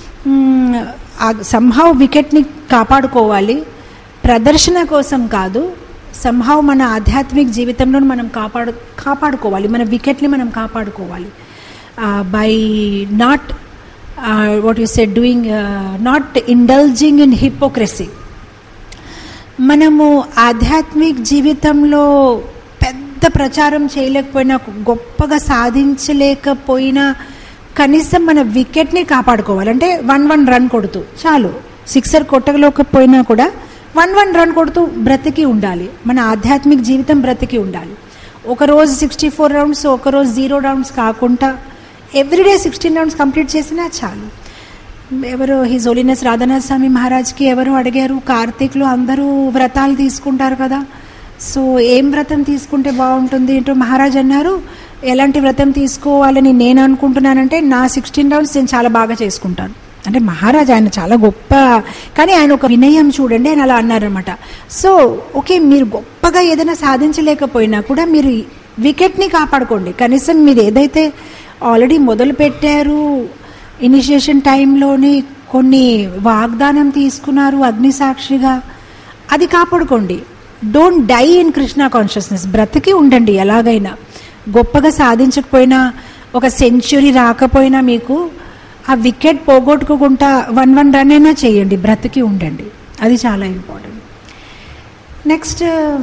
సంహవ్ వికెట్ని కాపాడుకోవాలి, ప్రదర్శన కోసం కాదు. సంహవ్ మన ఆధ్యాత్మిక జీవితంలో మనం కాపాడు కాపాడుకోవాలి మన వికెట్ని మనం కాపాడుకోవాలి by not what you said doing not indulging in hypocrisy. మనము ఆధ్యాత్మిక జీవితంలో పెద్ద ప్రచారం చేయలేకపోయినా, గొప్పగా సాధించలేకపోయినా కనీసం మన వికెట్ని కాపాడుకోవాలి. అంటే వన్ వన్ రన్ కొడుతూ చాలు, సిక్సర్ కొట్టలేకపోయినా కూడా వన్ వన్ రన్ కొడుతూ బ్రతికి ఉండాలి. మన ఆధ్యాత్మిక జీవితం బ్రతికి ఉండాలి. ఒకరోజు సిక్స్టీ ఫోర్ రౌండ్స్ ఒకరోజు జీరో రౌండ్స్ కాకుండా ఎవ్రీడే సిక్స్టీన్ రౌండ్స్ కంప్లీట్ చేసినా చాలు. ఎవరు హిజ్ హోలీనెస్ రాధానాథ్ స్వామి మహారాజ్కి ఎవరు అడిగారు, కార్తీక్లో అందరూ వ్రతాలు తీసుకుంటారు కదా, సో ఏం వ్రతం తీసుకుంటే బాగుంటుంది ఏంటో మహారాజ్ అన్నారు. ఎలాంటి వ్రతం తీసుకోవాలని నేను అనుకుంటున్నానంటే నా సిక్స్టీన్ రౌండ్స్ నేను చాలా బాగా చేసుకుంటాను. అంటే మహారాజ్ ఆయన చాలా గొప్ప, కానీ ఆయన ఒక వినయం చూడండి, ఆయన అలా అన్నారనమాట. సో ఓకే, మీరు గొప్పగా ఏదైనా సాధించలేకపోయినా కూడా మీరు వికెట్ని కాపాడుకోండి. కనీసం మీరు ఏదైతే ఆల్రెడీ మొదలు పెట్టారు, ఇనిషియేషన్ టైంలోని కొన్ని వాగ్దానం తీసుకున్నారు అగ్నిసాక్షిగా, అది కాపాడుకోండి. Don't die in Krishna consciousness, బ్రతికి ఉండండి. ఎలాగైనా గొప్పగా సాధించకపోయినా, ఒక సెంచురీ రాకపోయినా మీకు ఆ వికెట్ పోగొట్టుకోకుండా వన్ వన్ రన్ అయినా చేయండి, బ్రతికి ఉండండి. అది చాలా ఇంపార్టెంట్. నెక్స్ట్,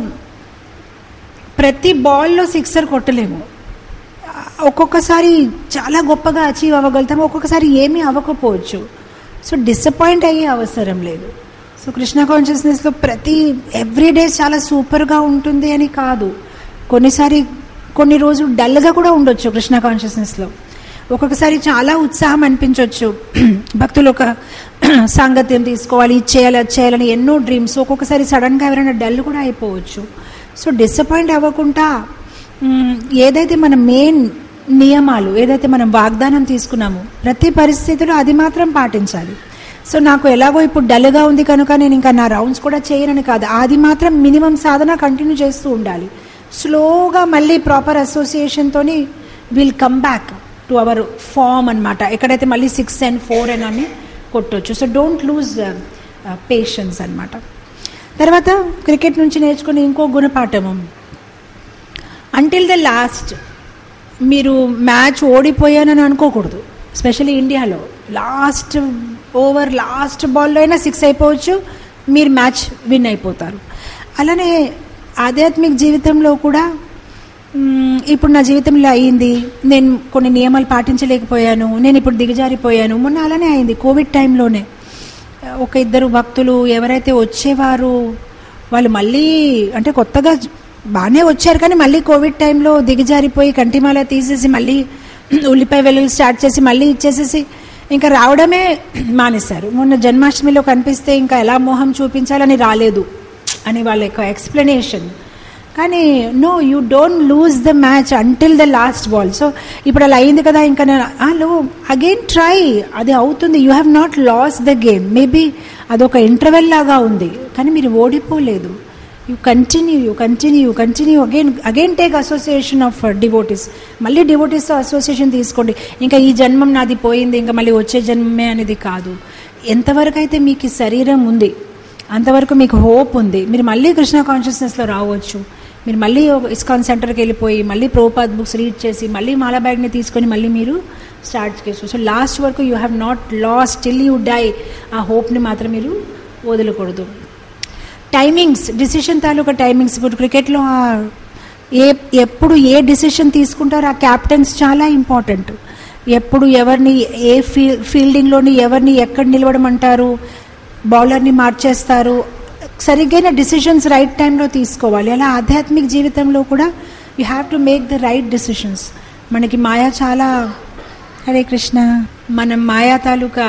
ప్రతి బాల్లో సిక్సర్ కొట్టలేము. ఒక్కొక్కసారి చాలా గొప్పగా అచీవ్ అవ్వగలుగుతాము, ఒక్కొక్కసారి ఏమీ అవ్వకపోవచ్చు. సో డిసప్పాయింట్ అయ్యే అవసరం లేదు. సో కృష్ణ కాన్షియస్నెస్లో ప్రతి ఎవ్రీడే చాలా సూపర్గా ఉంటుంది అని కాదు, కొన్నిసారి కొన్ని రోజులు డల్గా కూడా ఉండొచ్చు. కృష్ణ కాన్షియస్నెస్లో ఒక్కొక్కసారి చాలా ఉత్సాహం అనిపించవచ్చు, భక్తులు ఒక సాంగత్యం తీసుకోవాలి, ఇది చేయాలి అది చేయాలని ఎన్నో డ్రీమ్స్. ఒక్కొక్కసారి సడన్గా ఎవరైనా డల్ కూడా అయిపోవచ్చు. సో డిసప్పాయింట్ అవ్వకుండా ఏదైతే మన మెయిన్ నియమాలు, ఏదైతే మనం వాగ్దానం తీసుకున్నామో ప్రతి పరిస్థితిలో అది మాత్రం పాటించాలి. సో నాకు ఎలాగో ఇప్పుడు డల్గా ఉంది కనుక నేను ఇంకా నా రౌండ్స్ కూడా చేయనని కాదు, అది మాత్రం మినిమం సాధన కంటిన్యూ చేస్తూ ఉండాలి. స్లోగా మళ్ళీ ప్రాపర్ అసోసియేషన్తోని will come back to our form అనమాట, ఎక్కడైతే మళ్ళీ సిక్స్ అండ్ ఫోర్ అని అని కొట్టవచ్చు. సో డోంట్ లూజ్ పేషెన్స్ అనమాట. తర్వాత క్రికెట్ నుంచి నేర్చుకునే ఇంకో గుణపాఠము, అంటిల్ ద లాస్ట్ మీరు మ్యాచ్ ఓడిపోయానని అనుకోకూడదు. స్పెషల్లీ ఇండియాలో లాస్ట్ ఓవర్ లాస్ట్ బాల్లో అయినా సిక్స్ అయిపోవచ్చు, మీరు మ్యాచ్ విన్ అయిపోతారు. అలానే ఆధ్యాత్మిక జీవితంలో కూడా ఇప్పుడు నా జీవితంలో అయ్యింది, నేను కొన్ని నియమాలు పాటించలేకపోయాను, నేను ఇప్పుడు దిగజారిపోయాను. మొన్న అలానే అయింది కోవిడ్ టైంలోనే. ఒక ఇద్దరు భక్తులు ఎవరైతే వచ్చేవారు వాళ్ళు మళ్ళీ అంటే కొత్తగా బాగానే వచ్చారు, కానీ మళ్ళీ కోవిడ్ టైంలో దిగజారిపోయి కంటిమాల తీసేసి మళ్ళీ ఉల్లిపాయ వెల్లుల్లి స్టార్ట్ చేసి మళ్ళీ ఇచ్చేసేసి ఇంకా రావడమే మానేశారు. మొన్న జన్మాష్టమిలో కనిపిస్తే ఇంకా ఎలా మోహం చూపించాలని రాలేదు అని వాళ్ళ యొక్క ఎక్స్ప్లెనేషన్. కానీ no, you don't lose the match until the last ball. So ఇప్పుడు అలా అయింది కదా, ఇంకా హలో అగైన్ ట్రై, అది అవుతుంది. You have not loss the game. Maybe అదొక ఇంటర్వెల్ లాగా ఉంది, కానీ మీరు ఓడిపోలేదు. You continue you continue you continue again again take association of devotees. మళ్ళీ డివోటీస్తో అసోసియేషన్ తీసుకోండి. ఇంకా ఈ జన్మం నాది పోయింది, ఇంకా మళ్ళీ వచ్చే జన్మమే అనేది కాదు. ఎంతవరకు అయితే మీకు శరీరం ఉంది అంతవరకు మీకు హోప్ ఉంది. మీరు మళ్ళీ కృష్ణ కాన్షియస్నెస్లో రావచ్చు. మీరు మళ్ళీ ఇస్కాన్ సెంటర్కి వెళ్ళిపోయి మళ్ళీ ప్రోపాద్ బుక్స్ రీడ్ చేసి మళ్ళీ మాలా బ్యాగ్ని తీసుకొని మళ్ళీ మీరు స్టార్ట్ చేసుకోవచ్చు. సో లాస్ట్ వరకు you have not loss till you die. ఆ హోప్ని మాత్రం మీరు వదలకూడదు. టైమింగ్స్, డిసిషన్ తాలూకా టైమింగ్స్. ఇప్పుడు క్రికెట్లో ఏ ఎప్పుడు ఏ డిసిషన్ తీసుకుంటారో ఆ క్యాప్టెన్స్ చాలా ఇంపార్టెంట్. ఎప్పుడు ఎవరిని ఏ ఫీ ఫీల్డింగ్లోని ఎవరిని ఎక్కడ నిలవడమంటారు, బౌలర్ని మార్చేస్తారు, సరిగ్గైన డిసిషన్స్ రైట్ టైంలో తీసుకోవాలి. అలా ఆధ్యాత్మిక జీవితంలో కూడా you have to make the right decisions. మనకి మాయా చాలా, హరే కృష్ణ, మనం మాయా తాలూకా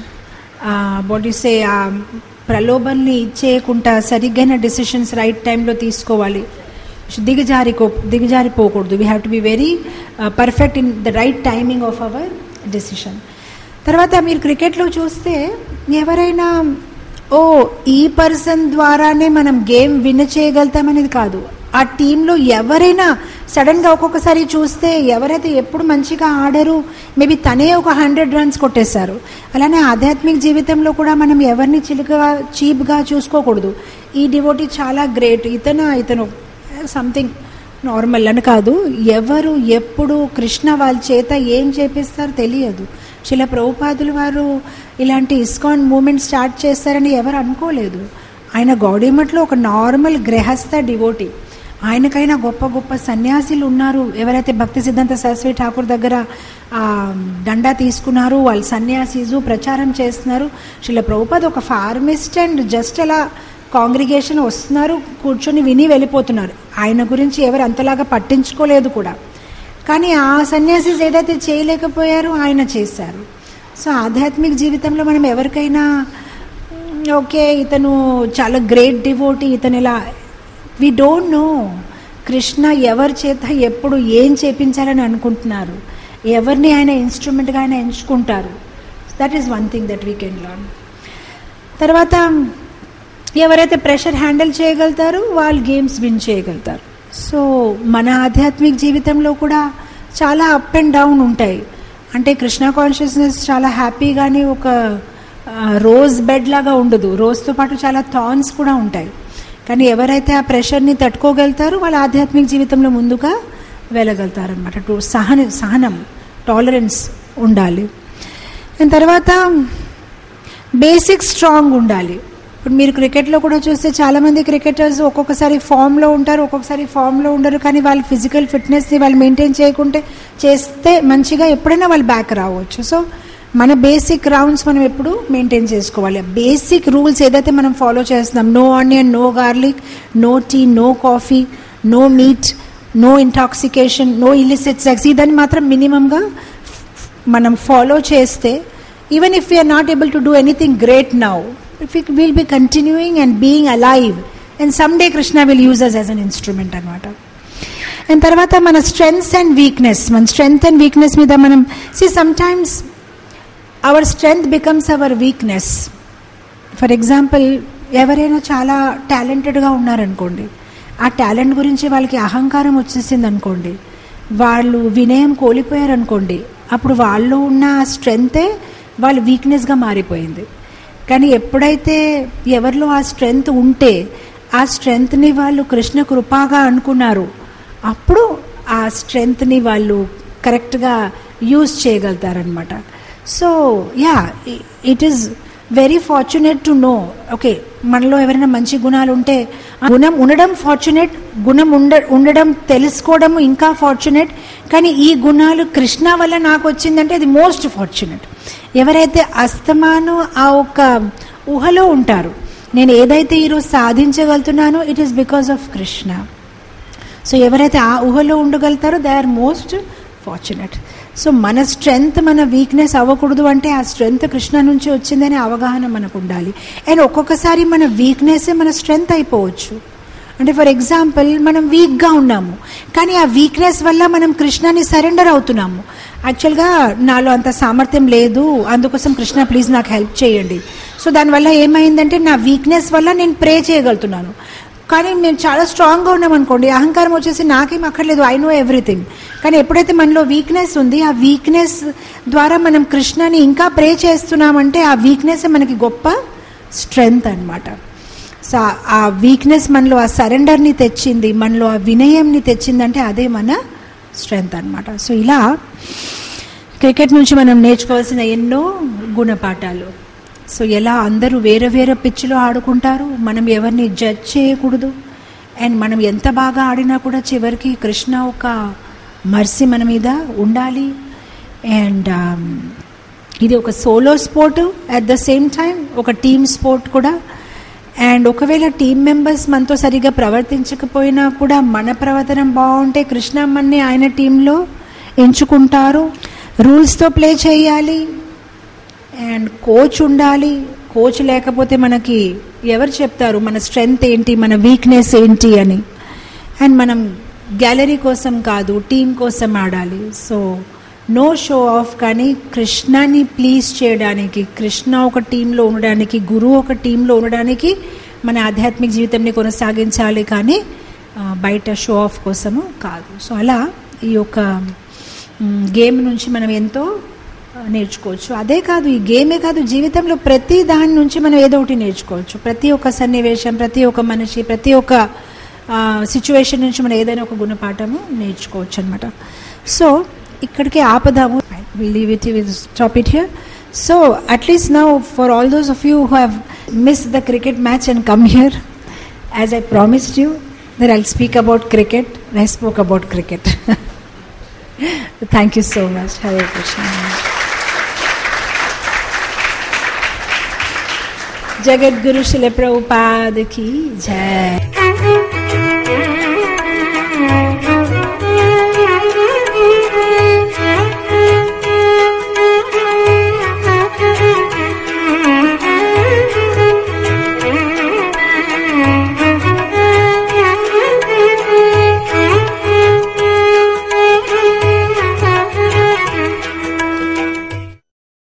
బాడీసే ఆ ప్రలోభల్ని ఇచ్చేయకుండా సరిగ్గైన డిసిషన్స్ రైట్ టైంలో తీసుకోవాలి. దిగజారికో దిగజారిపోకూడదు. We have to be very perfect in the right timing of our decision. తర్వాత మీరు క్రికెట్లో చూస్తే ఎవరైనా ఓ ఈ పర్సన్ ద్వారానే మనం గేమ్ విన్ చేయగలుగుతామనేది కాదు. ఆ టీంలో ఎవరైనా సడన్గా ఒక్కొక్కసారి చూస్తే ఎవరైతే ఎప్పుడు మంచిగా ఆడరు, మేబీ తనే ఒక హండ్రెడ్ రన్స్ కొట్టేశారు. అలానే ఆధ్యాత్మిక జీవితంలో కూడా మనం ఎవరిని చిలుకగా చీప్గా చూసుకోకూడదు. ఈ డివోటీ చాలా గ్రేట్, ఇతను ఇతను సంథింగ్ నార్మల్ అని కాదు. ఎవరు ఎప్పుడు కృష్ణ వాళ్ళ చేత ఏం చేపిస్తారో తెలియదు. శిల ప్రభుపాదులు వారు ఇలాంటి ఇస్కాన్ మూమెంట్ స్టార్ట్ చేస్తారని ఎవరు అనుకోలేదు. ఆయన గౌడీమఠలో ఒక నార్మల్ గృహస్థ డివోటీ. ఆయనకైనా గొప్ప గొప్ప సన్యాసులు ఉన్నారు. ఎవరైతే భక్తి సిద్ధాంత సరస్వతి ఠాకూర్ దగ్గర దండా తీసుకున్నారు, వాళ్ళు సన్యాసీసు ప్రచారం చేస్తున్నారు. శిల ప్రభుపాద్ ఒక ఫార్మిస్ట్ అండ్ జస్ట్ అలా కాంగ్రిగేషన్ వస్తున్నారు, కూర్చొని విని వెళ్ళిపోతున్నారు. ఆయన గురించి ఎవరు అంతలాగా పట్టించుకోలేదు కూడా. కానీ ఆ సన్యాసీస్ ఏదైతే చేయలేకపోయారో ఆయన చేశారు. సో ఆధ్యాత్మిక జీవితంలో మనం ఎవరికైనా ఓకే ఇతను చాలా గ్రేట్ డివోటీ, ఇతను ఇలా, వి డోంట్ నో కృష్ణ ఎవరి చేత ఎప్పుడు ఏం చేపించాలని అనుకుంటున్నారు, ఎవరిని ఆయన ఇన్స్ట్రుమెంట్గా ఆయన ఎంచుకుంటారు. That is one thing that we can learn. తర్వాత ఎవరైతే ప్రెషర్ హ్యాండిల్ చేయగలుగుతారో వాళ్ళు గేమ్స్ విన్ చేయగలుగుతారు. సో మన ఆధ్యాత్మిక జీవితంలో కూడా చాలా అప్ అండ్ డౌన్ ఉంటాయి. అంటే కృష్ణ కాన్షియస్నెస్ చాలా హ్యాపీగానే ఒక రోజ్ బెడ్ లాగా ఉండదు. రోజుతో పాటు చాలా థార్న్స్ కూడా ఉంటాయి. కానీ ఎవరైతే ఆ ప్రెషర్ని తట్టుకోగలుగుతారో వాళ్ళ ఆధ్యాత్మిక జీవితంలో ముందుగా వెళ్ళగలుగుతారు అనమాట. టు సహన సహనం టాలరెన్స్ ఉండాలి. దాని తర్వాత బేసిక్ స్ట్రాంగ్ ఉండాలి. ఇప్పుడు మీరు క్రికెట్లో కూడా చూస్తే చాలామంది క్రికెటర్స్ ఒక్కొక్కసారి ఫామ్లో ఉంటారు, ఒక్కొక్కసారి ఫామ్లో ఉండరు. కానీ వాళ్ళ ఫిజికల్ ఫిట్నెస్ని వాళ్ళు మెయింటైన్ చేయకుంటే చేస్తే మంచిగా ఎప్పుడైనా వాళ్ళు బ్యాక్ రావచ్చు. సో మన బేసిక్ రౌండ్స్ మనం ఎప్పుడు మెయింటైన్ చేసుకోవాలి. బేసిక్ రూల్స్ ఏదైతే మనం ఫాలో చేస్తున్నాం, no onion, no garlic, no tea, no coffee, no meat, no intoxication, no illicit sex, ఇదని మాత్రం మినిమంగా మనం ఫాలో చేస్తే even if we are not able to do anything great now, if we will be continuing and being alive, and someday Krishna will use us as an instrument anamata. And tarvata mana strengths and weakness, man strength and weakness mida manam see sometimes our strength becomes our weakness. For example, ఎవరైనా చాలా టాలెంటెడ్గా ఉన్నారనుకోండి, ఆ టాలెంట్ గురించి వాళ్ళకి అహంకారం వచ్చేసింది అనుకోండి, వాళ్ళు వినయం కోల్పోయారనుకోండి, అప్పుడు వాళ్ళు ఉన్న స్ట్రెంగ్తే వాళ్ళ వీక్నెస్గా మారిపోయింది. కానీ ఎప్పుడైతే ఎవరిలో ఆ స్ట్రెంగ్త్ ఉంటే ఆ స్ట్రెంగ్త్ని వాళ్ళు కృష్ణ కృపాగా అనుకున్నారు, అప్పుడు ఆ స్ట్రెంగ్త్ని వాళ్ళు కరెక్ట్గా యూజ్ చేయగలుగుతారనమాట. So yeah, it is very fortunate to know, okay మనలో ఎవరైనా మంచి గుణాలు ఉంటే గుణం ఉండడం ఫార్చునేట్, గుణం ఉండ ఉండడం తెలుసుకోవడం ఇంకా ఫార్చునేట్, కానీ ఈ గుణాలు కృష్ణ వల్ల నాకు వచ్చిందంటే అది మోస్ట్ ఫార్చునేట్. ఎవరైతే అస్తమాను ఆ ఒక ఊహలో ఉంటారు, నేను ఏదైతే ఈరోజు సాధించగలుగుతున్నానో it is because of Krishna. So ఎవరైతే ఆ ఊహలో ఉండగలుగుతారో they are most fortunate. So మన స్ట్రెంగ్త్ మన వీక్నెస్ అవ్వకూడదు అంటే ఆ స్ట్రెంగ్త్ కృష్ణ నుంచి వచ్చిందనే అవగాహన మనకు ఉండాలి. అండ్ ఒక్కొక్కసారి మన వీక్నెస్సే మన స్ట్రెంగ్త్ అయిపోవచ్చు. అంటే ఫర్ ఎగ్జాంపుల్ మనం వీక్గా ఉన్నాము, కానీ ఆ వీక్నెస్ వల్ల మనం కృష్ణని సరెండర్ అవుతున్నాము. యాక్చువల్గా నాలో అంత సామర్థ్యం లేదు, అందుకోసం కృష్ణ ప్లీజ్ నాకు హెల్ప్ చేయండి. సో దానివల్ల ఏమైందంటే నా వీక్నెస్ వల్ల నేను ప్రే చేయగలుగుతున్నాను. కానీ మేము చాలా స్ట్రాంగ్గా ఉన్నాం అనుకోండి, అహంకారం వచ్చేసి నాకేం అక్కర్లేదు, ఐ నో ఎవ్రీథింగ్. కానీ ఎప్పుడైతే మనలో వీక్నెస్ ఉంది, ఆ వీక్నెస్ ద్వారా మనం కృష్ణని ఇంకా ప్రే చేస్తున్నామంటే ఆ వీక్నెస్ మనకి గొప్ప స్ట్రెంగ్త్ అనమాట. సో ఆ వీక్నెస్ మనలో ఆ సరెండర్ని తెచ్చింది, మనలో ఆ వినయంని తెచ్చిందంటే అదే మన స్ట్రెంగ్త్ అనమాట. సో ఇలా క్రికెట్ నుంచి మనం నేర్చుకోవాల్సిన ఎన్నో గుణపాఠాలు. సో ఎలా అందరూ వేరే వేరే పిచ్లో ఆడుకుంటారు, మనం ఎవరిని జడ్జ్ చేయకూడదు. అండ్ మనం ఎంత బాగా ఆడినా కూడా చివరికి కృష్ణ ఒక మర్సీ మన మీద ఉండాలి. అండ్ ఇది ఒక solo sport, at the same time ఒక టీమ్ స్పోర్ట్ కూడా. అండ్ ఒకవేళ టీమ్ మెంబర్స్ మనతో సరిగా ప్రవర్తించకపోయినా కూడా మన ప్రవర్తన బాగుంటే కృష్ణ మనని ఆయన టీంలో ఎంచుకుంటారు. రూల్స్తో ప్లే చేయాలి అండ్ కోచ్ ఉండాలి. కోచ్ లేకపోతే మనకి ఎవరు చెప్తారు మన స్ట్రెంగ్త్ ఏంటి, మన వీక్నెస్ ఏంటి అని. అండ్ మనం గ్యాలరీ కోసం కాదు, టీం కోసం ఆడాలి. సో నో షో ఆఫ్, కానీ కృష్ణని ప్లీజ్ చేయడానికి, కృష్ణ ఒక టీంలో ఉండడానికి, గురువు ఒక టీంలో ఉండడానికి మన ఆధ్యాత్మిక జీవితాన్ని కొనసాగించాలి, కానీ బయట షో ఆఫ్ కోసము కాదు. సో అలా ఈ యొక్క గేమ్ నుంచి మనం ఎంతో నేర్చుకోవచ్చు. అదే కాదు, ఈ గేమే కాదు, జీవితంలో ప్రతి దాని నుంచి మనం ఏదో ఒకటి నేర్చుకోవచ్చు. ప్రతి ఒక్క సన్నివేశం, ప్రతి ఒక్క మనిషి, ప్రతి ఒక్క సిచ్యువేషన్ నుంచి మనం ఏదైనా ఒక గుణపాఠము నేర్చుకోవచ్చు అనమాట. సో ఇక్కడికి ఆపదాము, leave it will stop it here. So at least now for all those of you who have missed the cricket match and come here, as I promised you that I'll speak about cricket, I spoke about cricket. Thank you so much. Hare Krishna. Jagat Guru Srila Prabhupada की जय.